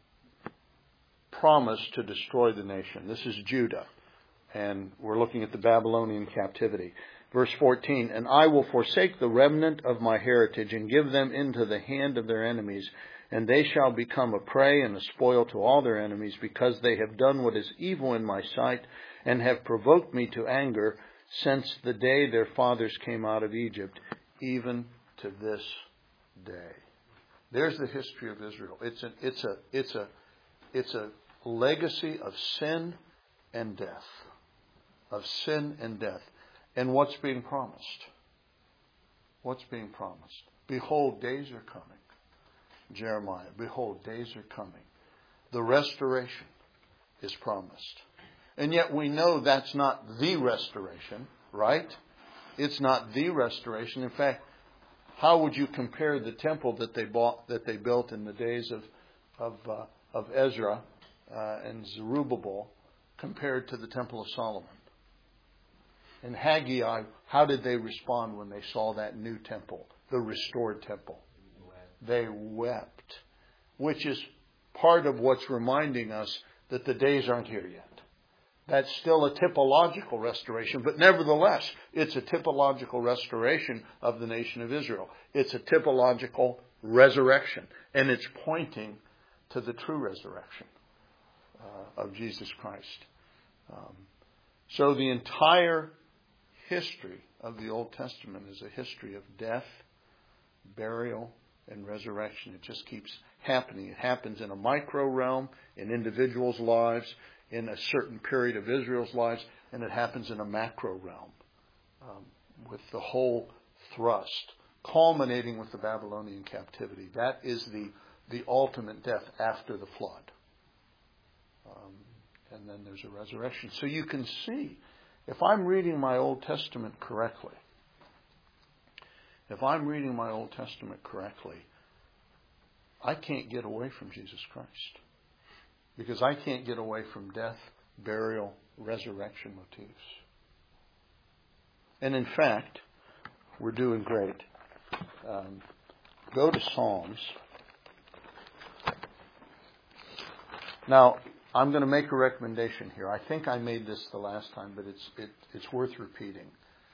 promise to destroy the nation. This is Judah, and we're looking at the Babylonian captivity. Verse fourteen, and I will forsake the remnant of my heritage and give them into the hand of their enemies, and they shall become a prey and a spoil to all their enemies, because they have done what is evil in my sight and have provoked me to anger since the day their fathers came out of Egypt, even to this day. There's the history of Israel. It's a, it's a, it's a, it's a legacy of sin and death. Of sin and death. And what's being promised? What's being promised? Behold, days are coming. Jeremiah, behold, days are coming. The restoration is promised. And yet we know that's not the restoration, right? It's not the restoration. In fact, how would you compare the temple that they bought, that they built in the days of of, uh, of Ezra uh, and Zerubbabel compared to the Temple of Solomon? And Haggai, how did they respond when they saw that new temple, the restored temple? They wept, which is part of what's reminding us that the days aren't here yet. That's still a typological restoration, but nevertheless, it's a typological restoration of the nation of Israel. It's a typological resurrection, and it's pointing to the true resurrection uh, of Jesus Christ. Um, so the entire history of the Old Testament is a history of death, burial, and resurrection. It just keeps happening. It happens in a micro realm, in individuals' lives, in a certain period of Israel's lives, and it happens in a macro realm um, with the whole thrust, culminating with the Babylonian captivity. That is the, the ultimate death after the flood. Um, and then there's a resurrection. So you can see, if I'm reading my Old Testament correctly, if I'm reading my Old Testament correctly, I can't get away from Jesus Christ. Because I can't get away from death, burial, resurrection motifs. And in fact, we're doing great. Um, go to Psalms. Now, I'm going to make a recommendation here. I think I made this the last time, but it's it, it's worth repeating.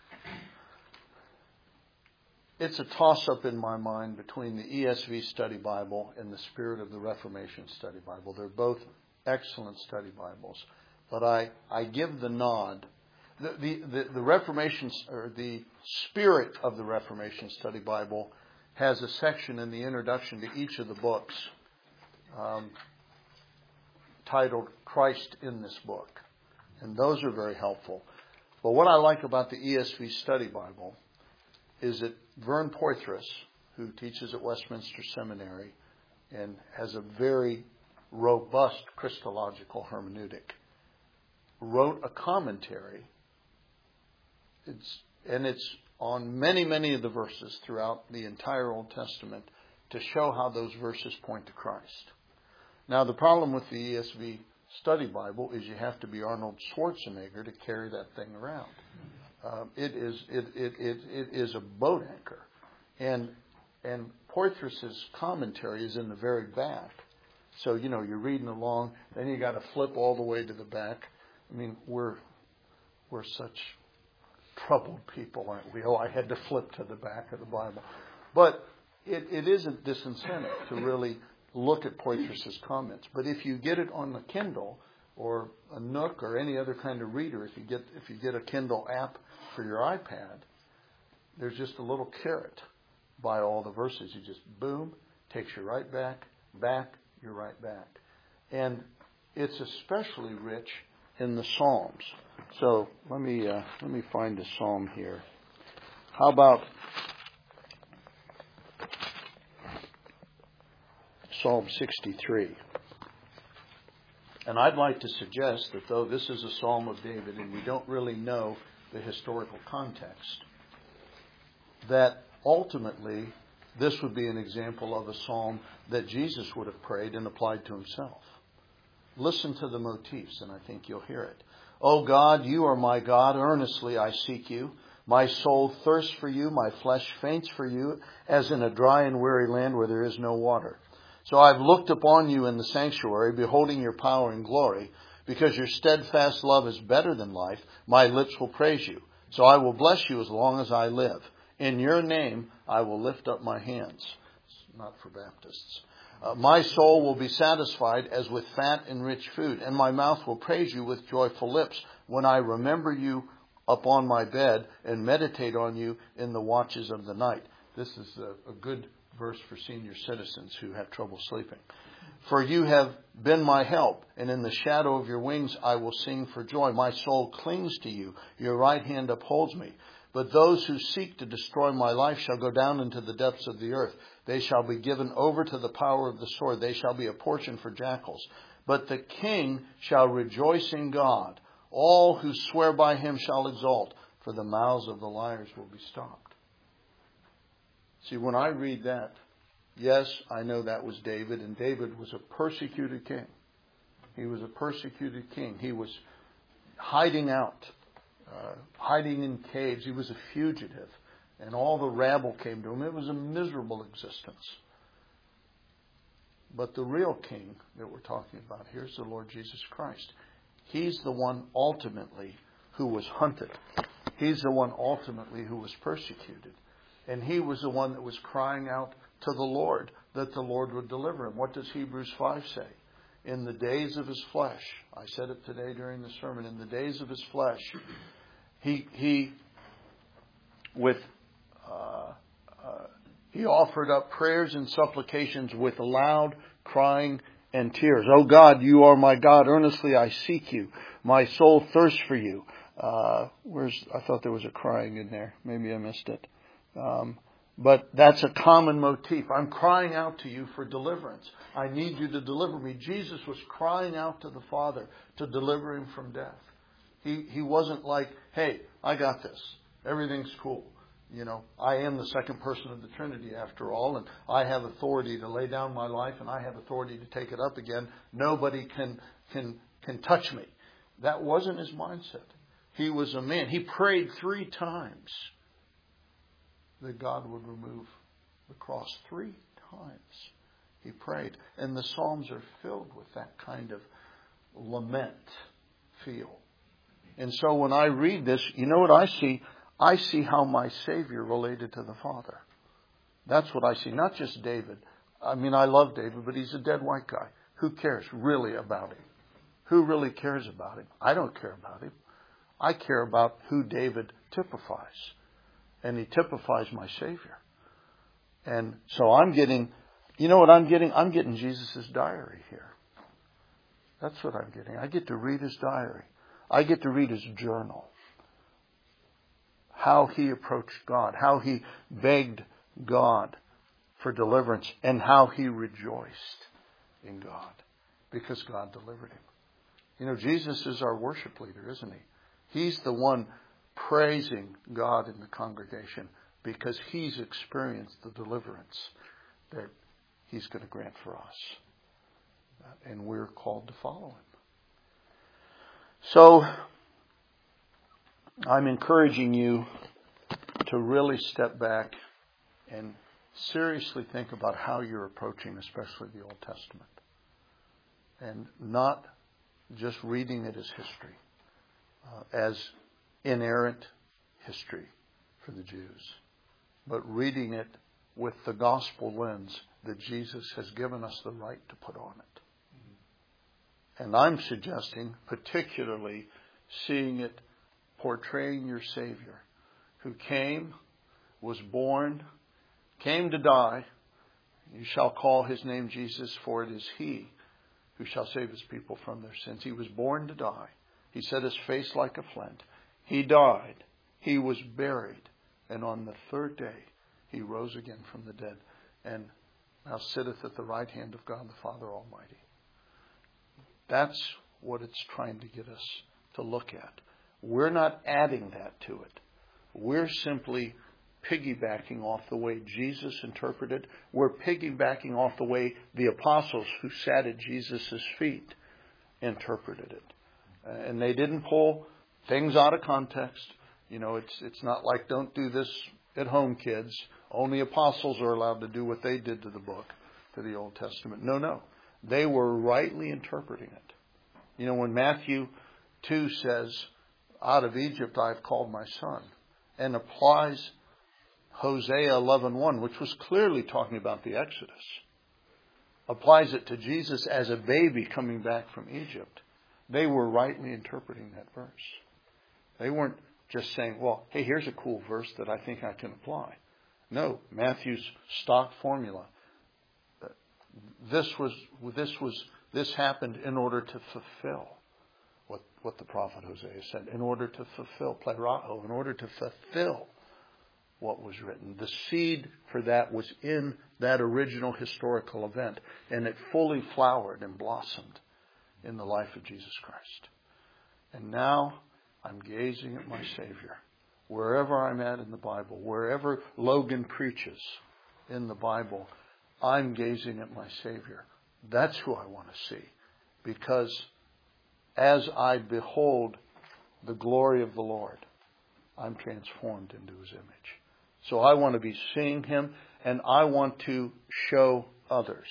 It's a toss-up in my mind between the E S V Study Bible and the Spirit of the Reformation Study Bible. They're both excellent study Bibles. But I, I give the nod. The, the, the, the Reformation, or the Spirit of the Reformation Study Bible has a section in the introduction to each of the books um, titled Christ in this Book. And those are very helpful. But what I like about the E S V Study Bible is that Vern Poythress, who teaches at Westminster Seminary and has a very robust Christological hermeneutic, wrote a commentary. It's, and it's on many, many of the verses throughout the entire Old Testament to show how those verses point to Christ. Now, the problem with the E S V Study Bible is you have to be Arnold Schwarzenegger to carry that thing around. Um, it is it, it it it is a boat anchor, and and Poythress's commentary is in the very back. So you know you're reading along, then you got to flip all the way to the back. I mean we're we're such troubled people, aren't we? Oh, I had to flip to the back of the Bible, but it, it isn't disincentive to really look at Poythress's comments. But if you get it on the Kindle or a Nook or any other kind of reader, if you get if you get a Kindle app for your iPad, there's just a little caret by all the verses. You just boom, takes you right back, back, you're right back. And it's especially rich in the Psalms. So let me uh, let me find a psalm here. How about Psalm sixty-three? And I'd like to suggest that though this is a Psalm of David and we don't really know the historical context, that ultimately This would be an example of a psalm that Jesus would have prayed and applied to himself. Listen to the motifs, and I think you'll hear it. O God, you are my God. Earnestly I seek you. My soul thirsts for you. My flesh faints for you, as in a dry and weary land where there is no water. So I've looked upon you in the sanctuary, beholding your power and glory. Because your steadfast love is better than life, my lips will praise you. So I will bless you as long as I live. In your name, I will lift up my hands. It's not for Baptists. Uh, my soul will be satisfied as with fat and rich food, and my mouth will praise you with joyful lips when I remember you upon my bed and meditate on you in the watches of the night. This is a, a good verse for senior citizens who have trouble sleeping. For you have been my help, and in the shadow of your wings I will sing for joy. My soul clings to you. Your right hand upholds me. But those who seek to destroy my life shall go down into the depths of the earth. They shall be given over to the power of the sword. They shall be a portion for jackals. But the king shall rejoice in God. All who swear by him shall exult, for the mouths of the liars will be stopped. See, when I read that, yes, I know that was David, and David was a persecuted king. He was a persecuted king. He was hiding out, uh, hiding in caves. He was a fugitive, and all the rabble came to him. It was a miserable existence. But the real king that we're talking about here is the Lord Jesus Christ. He's the one ultimately who was hunted. He's the one ultimately who was persecuted. And he was the one that was crying out to the Lord that the Lord would deliver him. What does Hebrews five say? In the days of his flesh, I said it today during the sermon, in the days of his flesh, he he with uh, uh, he offered up prayers and supplications with loud crying and tears. Oh God, you are my God. Earnestly I seek you. My soul thirsts for you. Uh, where's I thought there was a crying in there. Maybe I missed it. Um, but that's a common motif. I'm crying out to you for deliverance. I need you to deliver me. Jesus was crying out to the Father to deliver him from death. He he wasn't like, hey, I got this. Everything's cool. You know, I am the second person of the Trinity after all, and I have authority to lay down my life, and I have authority to take it up again. Nobody can can can touch me. That wasn't his mindset. He was a man. He prayed three times that God would remove the cross. Three times he prayed. And the Psalms are filled with that kind of lament feel. And so when I read this, you know what I see? I see how my Savior related to the Father. That's what I see. Not just David. I mean, I love David, but he's a dead white guy. Who cares really about him? Who really cares about him? I don't care about him. I care about who David typifies. And he typifies my Savior. And so I'm getting, you know what I'm getting? I'm getting Jesus' diary here. That's what I'm getting. I get to read his diary. I get to read his journal. How he approached God. How he begged God for deliverance. And how he rejoiced in God. Because God delivered him. You know, Jesus is our worship leader, isn't he? He's the one praising God in the congregation because he's experienced the deliverance that he's going to grant for us. And we're called to follow him. So, I'm encouraging you to really step back and seriously think about how you're approaching, especially the Old Testament. And not just reading it as history, uh, as inerrant history for the Jews, but reading it with the gospel lens that Jesus has given us the right to put on it. Mm-hmm. And I'm suggesting particularly seeing it portraying your Savior, who came, was born, came to die. You shall call his name Jesus, for it is he who shall save his people from their sins. He was born to die. He set his face like a flint. He died. He was buried. And on the third day, he rose again from the dead and now sitteth at the right hand of God the Father Almighty. That's what it's trying to get us to look at. We're not adding that to it. We're simply piggybacking off the way Jesus interpreted. We're piggybacking off the way the apostles who sat at Jesus' feet interpreted it. Uh, and they didn't pull things out of context. You know, it's it's not like, don't do this at home, kids. Only apostles are allowed to do what they did to the book, to the Old Testament. No, no. They were rightly interpreting it. You know, when Matthew two says, out of Egypt I have called my son, and applies Hosea eleven one, which was clearly talking about the Exodus, applies it to Jesus as a baby coming back from Egypt, they were rightly interpreting that verse. They weren't just saying, well, hey, here's a cool verse that I think I can apply. No, Matthew's stock formula. This was this was this happened in order to fulfill what what the prophet Hosea said. In order to fulfill plerao, in order to fulfill what was written. The seed for that was in that original historical event, and it fully flowered and blossomed in the life of Jesus Christ. And now I'm gazing at my Savior. Wherever I'm at in the Bible, wherever Logan preaches in the Bible, I'm gazing at my Savior. That's who I want to see. Because as I behold the glory of the Lord, I'm transformed into His image. So I want to be seeing Him, and I want to show others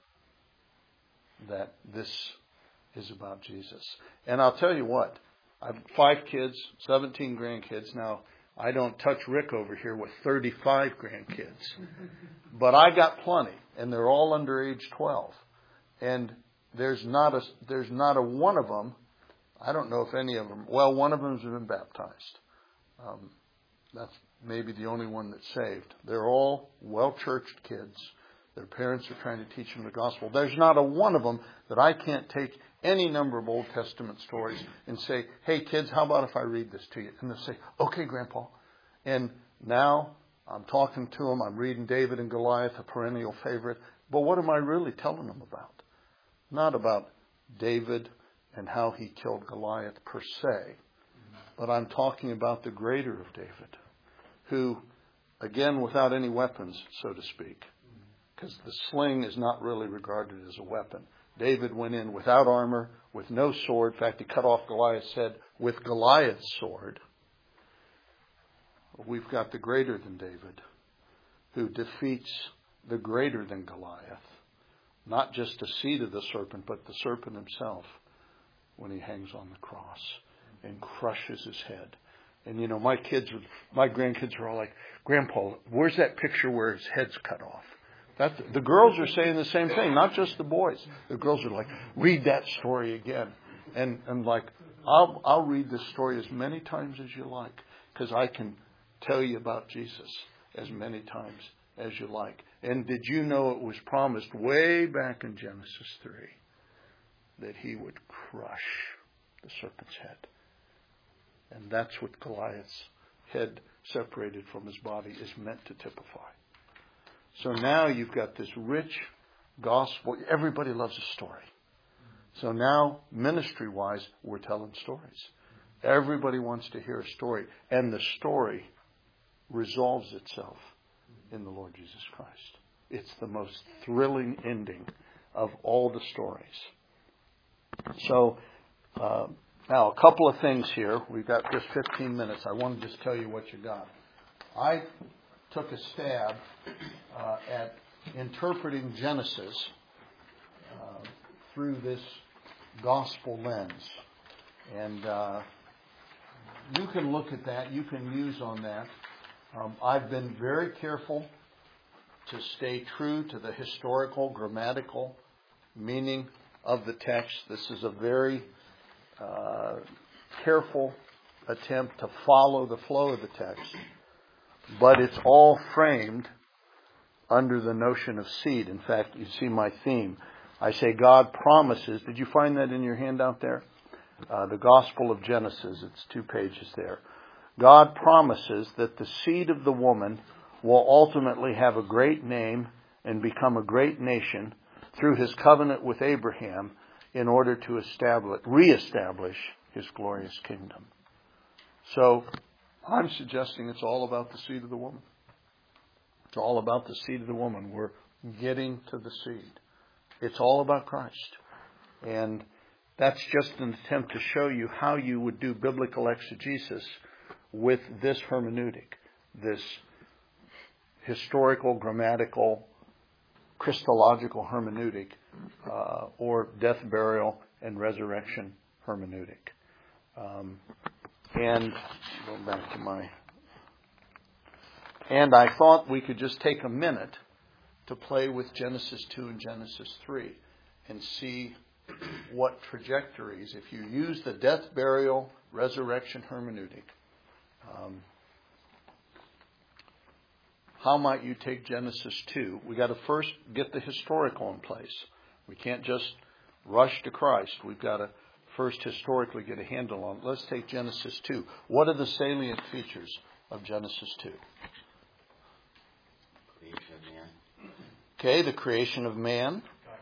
that this is about Jesus. And I'll tell you what, I have five kids, seventeen grandkids. Now, I don't touch Rick over here with thirty-five grandkids. But I got plenty, and they're all under age twelve. And there's not a there's not a one of them, I don't know if any of them, well, one of them has been baptized. Um, that's maybe the only one that's saved. They're all well-churched kids. Their parents are trying to teach them the gospel. There's not a one of them that I can't take any number of Old Testament stories and say, hey, kids, how about if I read this to you? And they'll say, okay, Grandpa. And now I'm talking to them. I'm reading David and Goliath, a perennial favorite. But what am I really telling them about? Not about David and how he killed Goliath per se. But I'm talking about the greater of David, who, again, without any weapons, so to speak, because the sling is not really regarded as a weapon. David went in without armor, with no sword. In fact, he cut off Goliath's head with Goliath's sword. We've got the greater than David, who defeats the greater than Goliath. Not just the seed of the serpent, but the serpent himself, when he hangs on the cross and crushes his head. And you know, my kids, are, my grandkids are all like, Grandpa, where's that picture where his head's cut off? That's, the girls are saying the same thing, not just the boys. The girls are like, read that story again. And, and like, I'll, I'll read this story as many times as you like, because I can tell you about Jesus as many times as you like. And did you know it was promised way back in Genesis three that he would crush the serpent's head? And that's what Goliath's head separated from his body is meant to typify. So now you've got this rich gospel. Everybody loves a story. So now, ministry-wise, we're telling stories. Everybody wants to hear a story. And the story resolves itself in the Lord Jesus Christ. It's the most thrilling ending of all the stories. So, uh, now a couple of things here. We've got just fifteen minutes. I want to just tell you what you got. I took a stab uh, at interpreting Genesis uh, through this gospel lens. And uh, you can look at that. You can muse on that. Um, I've been very careful to stay true to the historical, grammatical meaning of the text. This is a very uh, careful attempt to follow the flow of the text. But it's all framed under the notion of seed. In fact, you see my theme. I say God promises. Did you find that in your handout there? Uh, the Gospel of Genesis. It's two pages there. God promises that the seed of the woman will ultimately have a great name and become a great nation through his covenant with Abraham in order to establish, reestablish his glorious kingdom. So, I'm suggesting it's all about the seed of the woman. It's all about the seed of the woman. We're getting to the seed. It's all about Christ. And that's just an attempt to show you how you would do biblical exegesis with this hermeneutic, this historical, grammatical, Christological hermeneutic, uh, or death, burial, and resurrection hermeneutic. Um, and go back to my. And I thought we could just take a minute to play with Genesis two and Genesis three and see what trajectories, if you use the death, burial, resurrection hermeneutic, um, how might you take Genesis two? We got to first get the historical in place. We can't just rush to Christ. We've got to first historically get a handle on it. Let's take Genesis two. What are the salient features of Genesis two? Creation of man. Okay, the creation of man.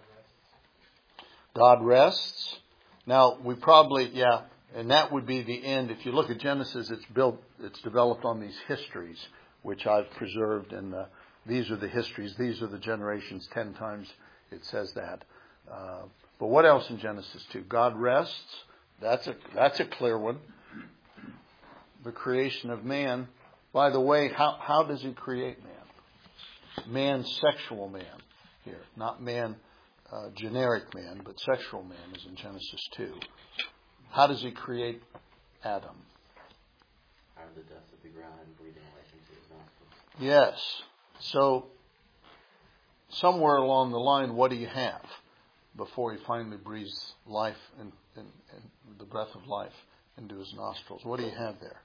God rests. Now, we probably, yeah, and that would be the end. If you look at Genesis, it's built, it's developed on these histories, which I've preserved, and uh, these are the histories, these are the generations. Ten times it says that. Uh, but what else in Genesis two? God rests. That's a that's a clear one. The creation of man. By the way, how how does He create man? Man, sexual man here, not man. Uh, generic man, but sexual man is in Genesis two. How does He create Adam? Out of the dust of the ground and breathing life into his nostrils. Yes. So, somewhere along the line, what do you have before He finally breathes life and, and, and the breath of life into his nostrils? What do you have there?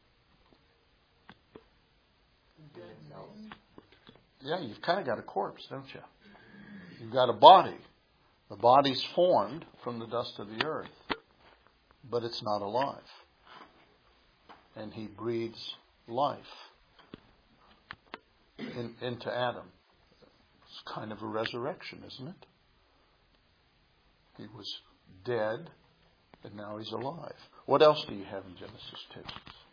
Yeah, you've kind of got a corpse, don't you? You've got a body. The body's formed from the dust of the earth, but it's not alive. And He breathes life in, into Adam. It's kind of a resurrection, isn't it? He was dead, and now He's alive. What else do you have in Genesis two?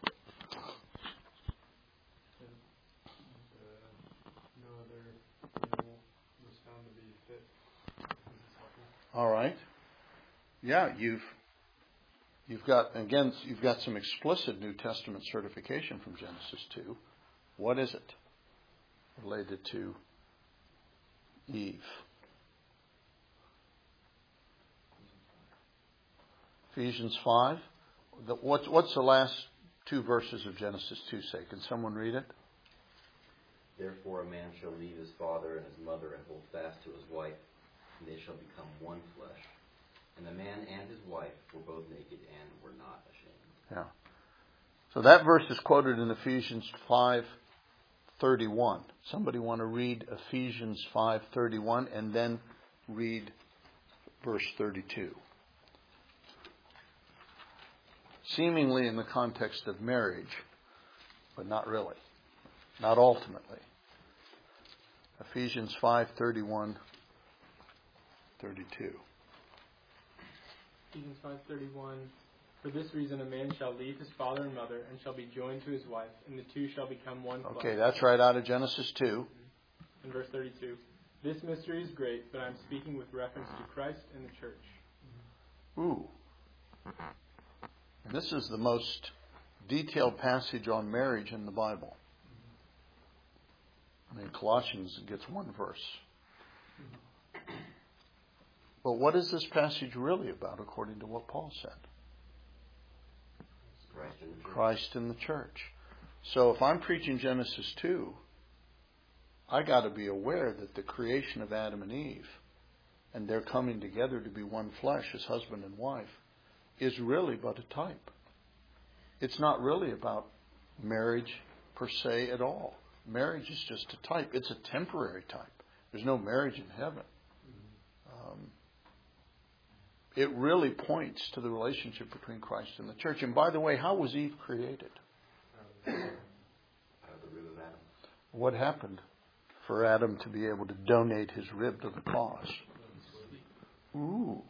All right. Yeah, you've you've got again you've got some explicit New Testament certification from Genesis two. What is it related to Eve? Ephesians five. The, what's what's the last two verses of Genesis two say? Can someone read it? Therefore, a man shall leave his father and his mother and hold fast to his wife, and they shall become one flesh. And the man and his wife were both naked and were not ashamed. Yeah. So that verse is quoted in Ephesians five thirty-one. Somebody want to read Ephesians five thirty-one and then read verse thirty-two. Seemingly in the context of marriage, but not really. Not ultimately. Ephesians five thirty-one, thirty-two. Ephesians five thirty-one. For this reason a man shall leave his father and mother and shall be joined to his wife, and the two shall become one flesh. Okay, that's right out of Genesis two. And verse thirty-two. This mystery is great, but I'm speaking with reference to Christ and the church. Ooh. This is the most detailed passage on marriage in the Bible. I mean, Colossians gets one verse. But what is this passage really about, according to what Paul said? Christ in the church. Christ in the church. So if I'm preaching Genesis two, I got to be aware that the creation of Adam and Eve, and their coming together to be one flesh as husband and wife, is really but a type. It's not really about marriage per se at all. Marriage is just a type. It's a temporary type. There's no marriage in heaven. Um, it really points to the relationship between Christ and the church. And by the way, how was Eve created? Out of the rib of Adam. What happened for Adam to be able to donate his rib to the cause? Ooh.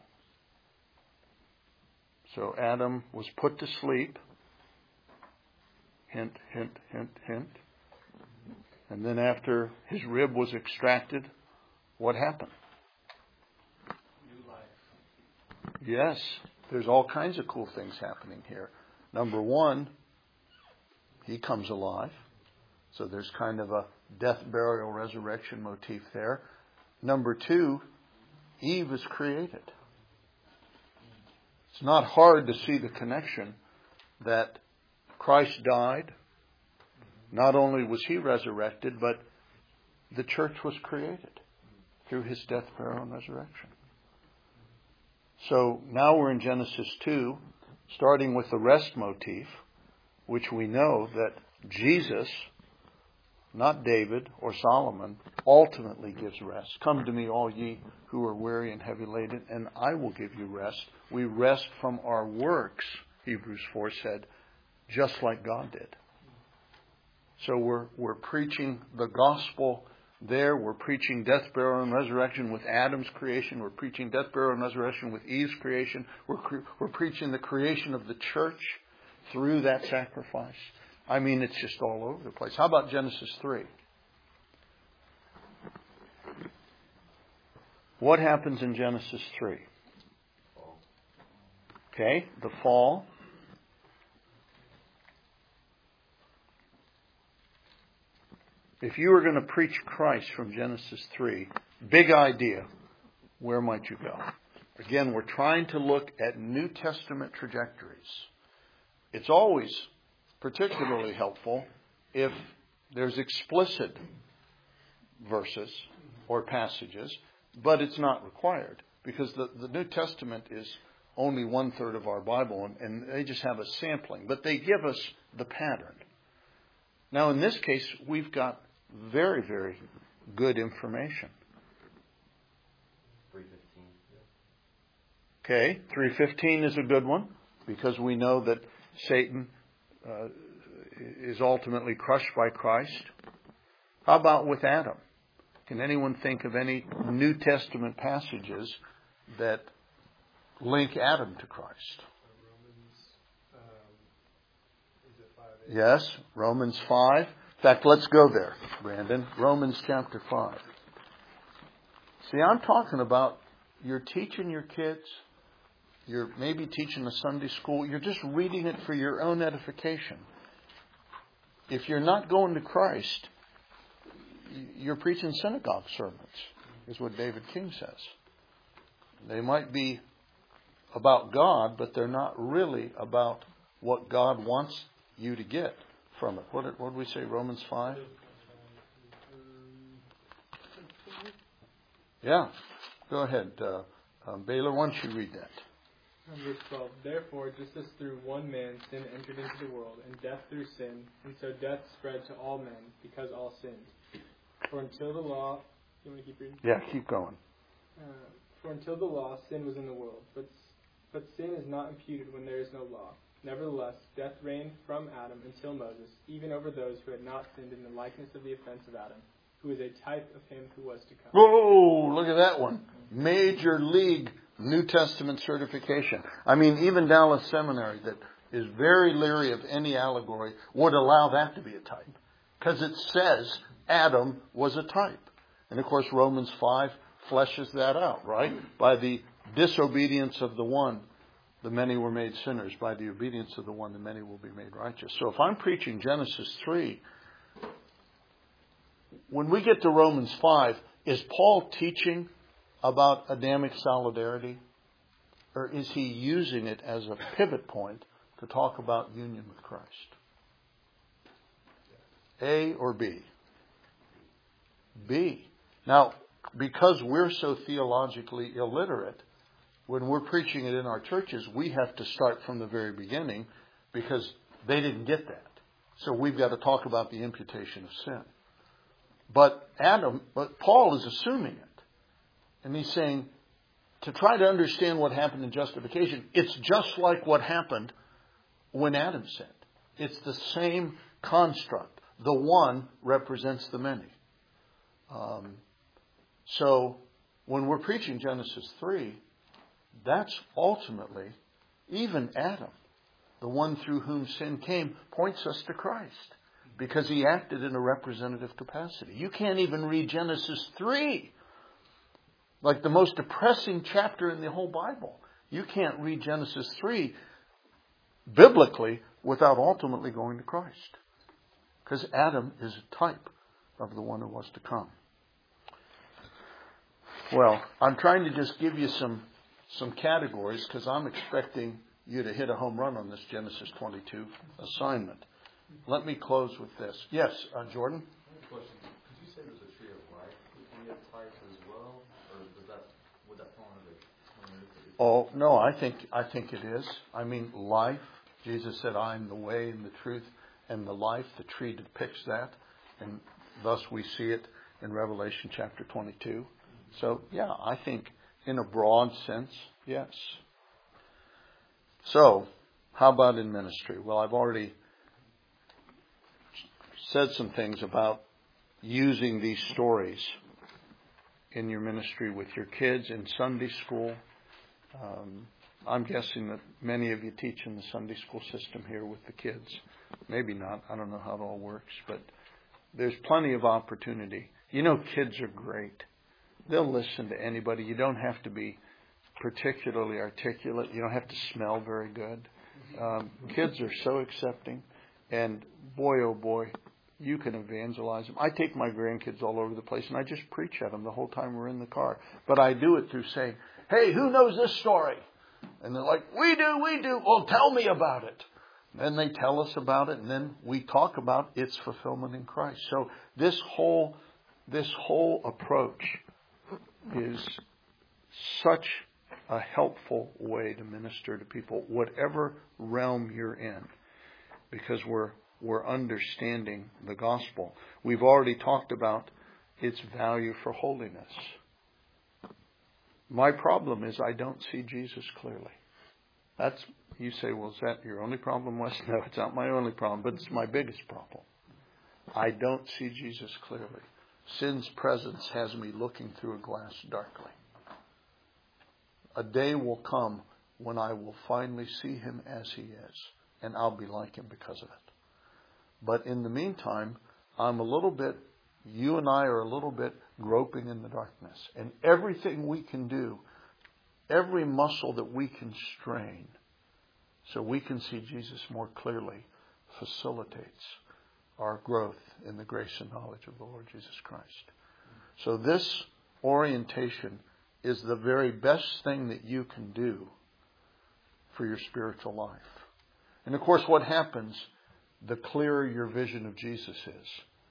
So Adam was put to sleep. Hint, hint, hint, hint. And then after his rib was extracted, what happened? New life. Yes, there's all kinds of cool things happening here. Number one, he comes alive. So there's kind of a death, burial, resurrection motif there. Number two, Eve is created. It's not hard to see the connection that Christ died. Not only was he resurrected, but the church was created through his death, burial, and resurrection. So now we're in Genesis two, starting with the rest motif, which we know that Jesus, not David or Solomon, ultimately gives rest. Come to me, all ye who are weary and heavy laden, and I will give you rest. We rest from our works, Hebrews four said, just like God did. So we're we're preaching the gospel there. We're preaching death, burial, and resurrection with Adam's creation. We're preaching death, burial, and resurrection with Eve's creation. We're cre- we're preaching the creation of the church through that sacrifice. I mean, it's just all over the place. How about Genesis three? What happens in Genesis three? Okay, the fall. If you were going to preach Christ from Genesis three, big idea, where might you go? Again, we're trying to look at New Testament trajectories. It's always particularly helpful if there's explicit verses or passages, but it's not required because the, the New Testament is only one third of our Bible and, and they just have a sampling, but they give us the pattern. Now in this case, we've got very, very good information. three fifteen. Okay, three fifteen is a good one because we know that Satan uh, is ultimately crushed by Christ. How about with Adam? Can anyone think of any New Testament passages that link Adam to Christ? Yes, Romans five. In fact, let's go there, Brandon. Romans chapter five. See, I'm talking about you're teaching your kids, you're maybe teaching a Sunday school, you're just reading it for your own edification. If you're not going to Christ, you're preaching synagogue sermons, is what David King says. They might be about God, but they're not really about what God wants you to get from it. What did, what did we say, Romans five? Yeah, go ahead. Uh, um, Baylor, why don't you read that? Verse twelve, therefore, just as through one man sin entered into the world, and death through sin, and so death spread to all men, because all sinned. For until the law... You want to keep reading? Yeah, keep going. Uh, for until the law, sin was in the world, but but sin is not imputed when there is no law. Nevertheless, death reigned from Adam until Moses, even over those who had not sinned in the likeness of the offense of Adam, who is a type of him who was to come. Whoa, look at that one. Major league New Testament certification. I mean, even Dallas Seminary, that is very leery of any allegory, would allow that to be a type. Because it says Adam was a type. And of course, Romans five fleshes that out, right? By the disobedience of the one, the many were made sinners. By the obedience of the one, the many will be made righteous. So if I'm preaching Genesis three, when we get to Romans five, is Paul teaching about Adamic solidarity? Or is he using it as a pivot point to talk about union with Christ? A or B? B. Now, because we're so theologically illiterate, when we're preaching it in our churches, we have to start from the very beginning because they didn't get that. So we've got to talk about the imputation of sin. But Adam, but Paul is assuming it. And he's saying, to try to understand what happened in justification, it's just like what happened when Adam sinned. It's the same construct. The one represents the many. Um, so when we're preaching Genesis three, that's ultimately, even Adam, the one through whom sin came, points us to Christ. because he acted in a representative capacity. You can't even read Genesis three, like the most depressing chapter in the whole Bible. You can't read Genesis three biblically without ultimately going to Christ. Because Adam is a type of the one who was to come. Well, I'm trying to just give you some some categories because I'm expecting you to hit a home run on this Genesis twenty-two assignment. Let me close with this. Yes, uh, Jordan? I have a question. Could you say there's a tree of life within the types as well? Or does that, would that fall under the... Oh, no, I think I think it is. I mean, life. Jesus said, I am the way and the truth and the life. The tree depicts that. And thus we see it in Revelation chapter twenty-two. So, yeah, I think in a broad sense, yes. So, how about in ministry? Well, I've already said some things about using these stories in your ministry with your kids in Sunday school. Um, I'm guessing that many of you teach in the Sunday school system here with the kids. Maybe not. I don't know how it all works, but there's plenty of opportunity. You know, kids are great. They'll listen to anybody. You don't have to be particularly articulate. You don't have to smell very good. Um, kids are so accepting. And boy, oh boy, you can evangelize them. I take my grandkids all over the place and I just preach at them the whole time we're in the car. But I do it through saying, hey, who knows this story? And they're like, we do, we do. Well, tell me about it. Then they tell us about it, and then we talk about its fulfillment in Christ. So this whole this whole approach is such a helpful way to minister to people, whatever realm you're in, because we're we're understanding the gospel. We've already talked about its value for holiness. My problem is I don't see Jesus clearly. That's, you say, well, is that your only problem, Wes? No, it's not my only problem, but it's my biggest problem. I don't see Jesus clearly. Sin's presence has me looking through a glass darkly. A day will come when I will finally see him as he is, and I'll be like him because of it. But in the meantime, I'm a little bit, you and I are a little bit groping in the darkness. And everything we can do, every muscle that we can strain so we can see Jesus more clearly, facilitates our growth in the grace and knowledge of the Lord Jesus Christ. So this orientation is the very best thing that you can do for your spiritual life. And of course, what happens, the clearer your vision of Jesus is,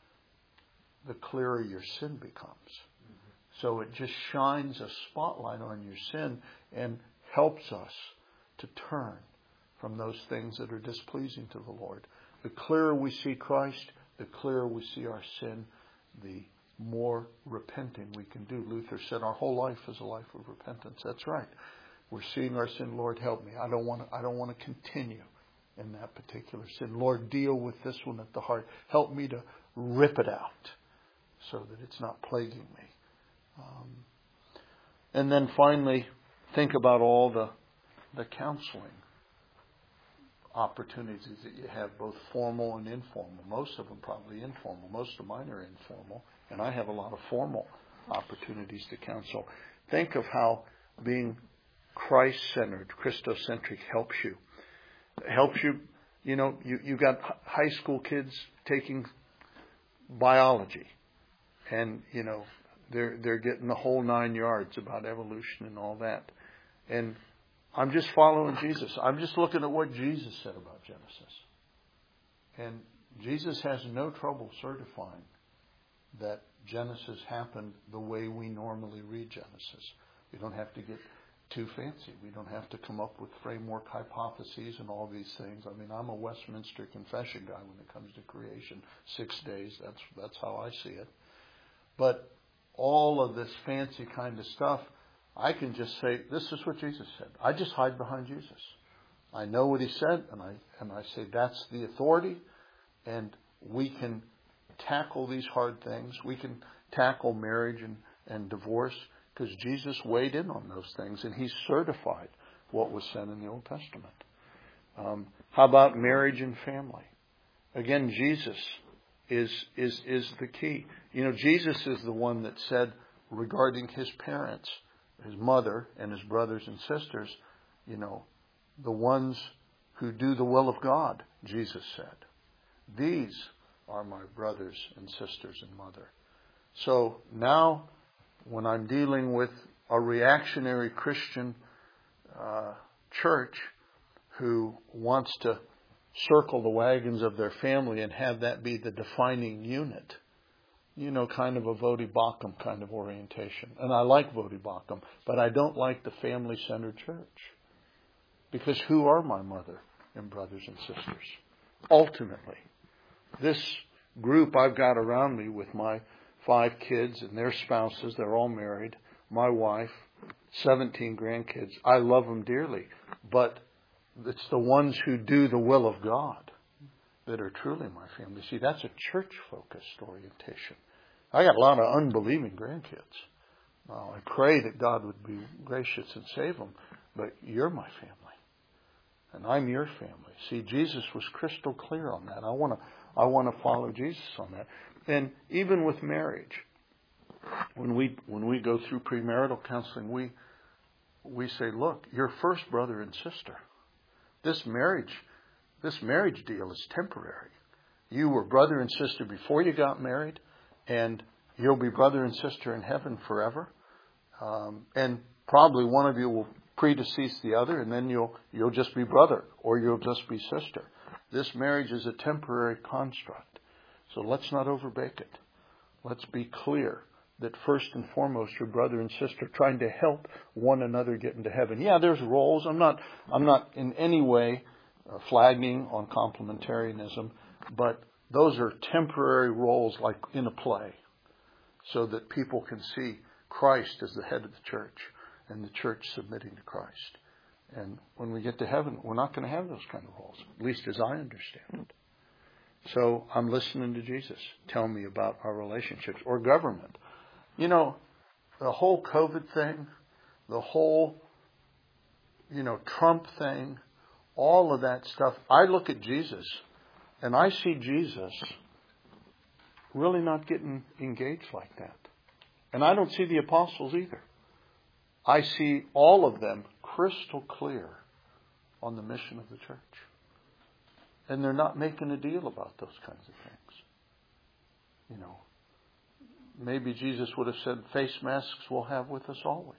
the clearer your sin becomes. So it just shines a spotlight on your sin and helps us to turn from those things that are displeasing to the Lord. The clearer we see Christ, the clearer we see our sin, the more repenting we can do. Luther said our whole life is a life of repentance. That's right. We're seeing our sin. Lord, help me. I don't want to, I don't want to continue in that particular sin. Lord, deal with this one at the heart. Help me to rip it out so that it's not plaguing me. Um, and then finally, think about all the the counseling opportunities that you have, both formal and informal. Most of them probably informal. Most of mine are informal, and I have a lot of formal opportunities to counsel. Think of how being Christ-centered, Christocentric helps you. It helps you, you know, you, you got high school kids taking biology, and, you know, they're they're getting the whole nine yards about evolution and all that. And I'm just following Jesus. I'm just looking at what Jesus said about Genesis. And Jesus has no trouble certifying that Genesis happened the way we normally read Genesis. We don't have to get too fancy. We don't have to come up with framework hypotheses and all these things. I mean, I'm a Westminster Confession guy when it comes to creation. Six days, that's that's how I see it. But all of this fancy kind of stuff, I can just say, this is what Jesus said. I just hide behind Jesus. I know what he said, and I and I say that's the authority, and we can tackle these hard things. We can tackle marriage and, and divorce because Jesus weighed in on those things, and he certified what was said in the Old Testament. Um, how about marriage and family? Again, Jesus is, is, is the key. You know, Jesus is the one that said regarding his parents, his mother and his brothers and sisters, you know, the ones who do the will of God, Jesus said. These are my brothers and sisters and mother. So now, when I'm dealing with a reactionary Christian uh, church who wants to circle the wagons of their family and have that be the defining unit, you know, kind of a Vodi Bakum kind of orientation. And I like Vodi Bakum, but I don't like the family-centered church. Because who are my mother and brothers and sisters? Ultimately, this group I've got around me with my five kids and their spouses, they're all married, my wife, seventeen grandkids. I love them dearly, but it's the ones who do the will of God that are truly my family. See, that's a church-focused orientation. I got a lot of unbelieving grandkids. Well, I pray that God would be gracious and save them, but you're my family. And I'm your family. See, Jesus was crystal clear on that. I want to I want to follow Jesus on that. And even with marriage, when we when we go through premarital counseling, we we say, look, your first brother and sister. This marriage, this marriage deal is temporary. You were brother and sister before you got married, and you'll be brother and sister in heaven forever. Um, and probably one of you will predecease the other, and then you'll you'll just be brother, or you'll just be sister. This marriage is a temporary construct. So let's not overbake it. Let's be clear that first and foremost, your brother and sister trying to help one another get into heaven. Yeah, there's roles. I'm not I'm not in any way uh, flagging on complementarianism, but those are temporary roles like in a play, so that people can see Christ as the head of the church and the church submitting to Christ. And when we get to heaven, we're not going to have those kind of roles, at least as I understand it. So I'm listening to Jesus. Tell me about our relationships or government. You know, the whole COVID thing, the whole, you know, Trump thing, all of that stuff. I look at Jesus and I see Jesus really not getting engaged like that. And I don't see the apostles either. I see all of them crystal clear on the mission of the church. And they're not making a deal about those kinds of things. You know, maybe Jesus would have said, face masks we'll have with us always.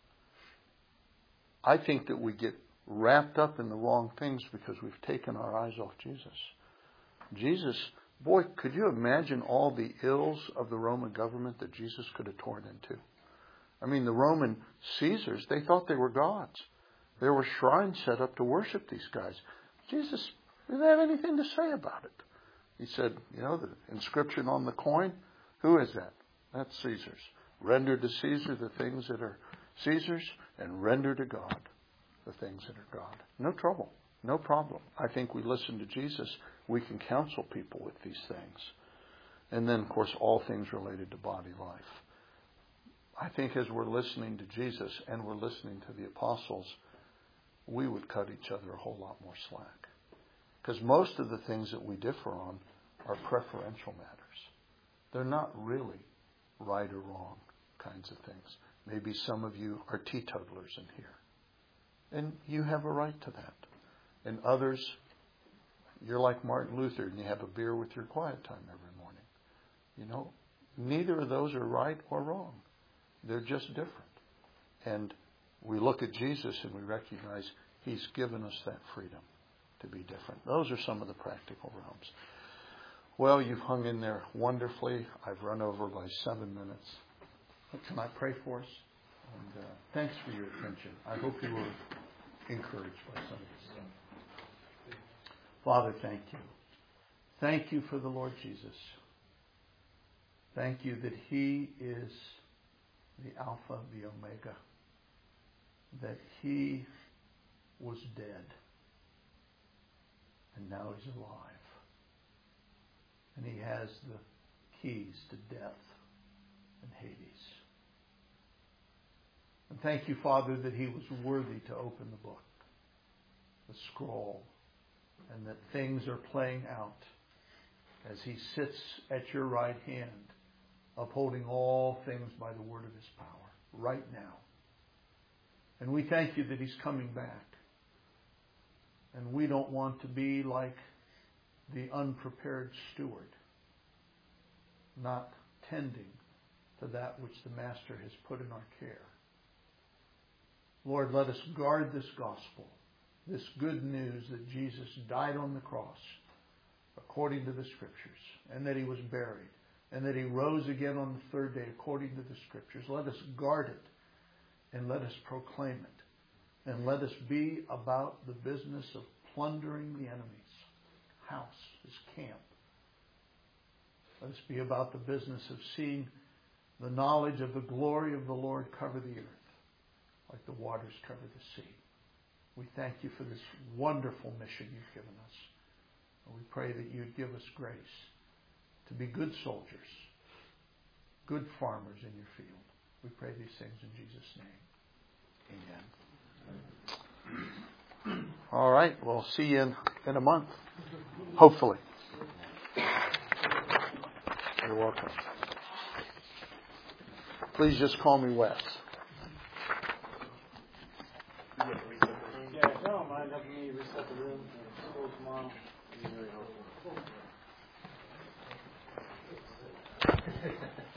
I think that we get wrapped up in the wrong things because we've taken our eyes off Jesus. Jesus, boy, could you imagine all the ills of the Roman government that Jesus could have torn into? I mean, the Roman Caesars, they thought they were gods. There were shrines set up to worship these guys. Jesus didn't have anything to say about it. He said, you know, the inscription on the coin, who is that? That's Caesar's. Render to Caesar the things that are Caesar's, and render to God the things that are God. No trouble. No problem. I think we listen to Jesus, we can counsel people with these things. And then, of course, all things related to body life. I think as we're listening to Jesus and we're listening to the apostles, we would cut each other a whole lot more slack. Because most of the things that we differ on are preferential matters. They're not really right or wrong kinds of things. Maybe some of you are teetotalers in here. And you have a right to that. And others, you're like Martin Luther and you have a beer with your quiet time every morning. You know, neither of those are right or wrong. They're just different. And we look at Jesus and we recognize He's given us that freedom to be different. Those are some of the practical realms. Well, you've hung in there wonderfully. I've run over by seven minutes. Can I pray for us? And uh, thanks for your attention. I hope you were encouraged by some of this stuff. Father, thank you. Thank you for the Lord Jesus. Thank you that He is the Alpha, the Omega, that He was dead and now He's alive. And He has the keys to death and Hades. And thank you, Father, that He was worthy to open the book, the scroll, and that things are playing out as He sits at your right hand, upholding all things by the word of His power, right now. And we thank You that He's coming back. And we don't want to be like the unprepared steward, not tending to that which the Master has put in our care. Lord, let us guard this gospel, this good news that Jesus died on the cross according to the Scriptures, and that He was buried, and that He rose again on the third day according to the Scriptures. Let us guard it, and let us proclaim it, and let us be about the business of plundering the enemy's house, his camp. Let us be about the business of seeing the knowledge of the glory of the Lord cover the earth, like the waters cover the sea. We thank You for this wonderful mission You've given us. And we pray that You'd give us grace to be good soldiers, good farmers in Your field. We pray these things in Jesus' name. Amen. All right. We'll see you in, in a month. Hopefully. You're welcome. Please just call me Wes. Yeah, if you don't mind helping me reset the room for school tomorrow, it'd be very helpful.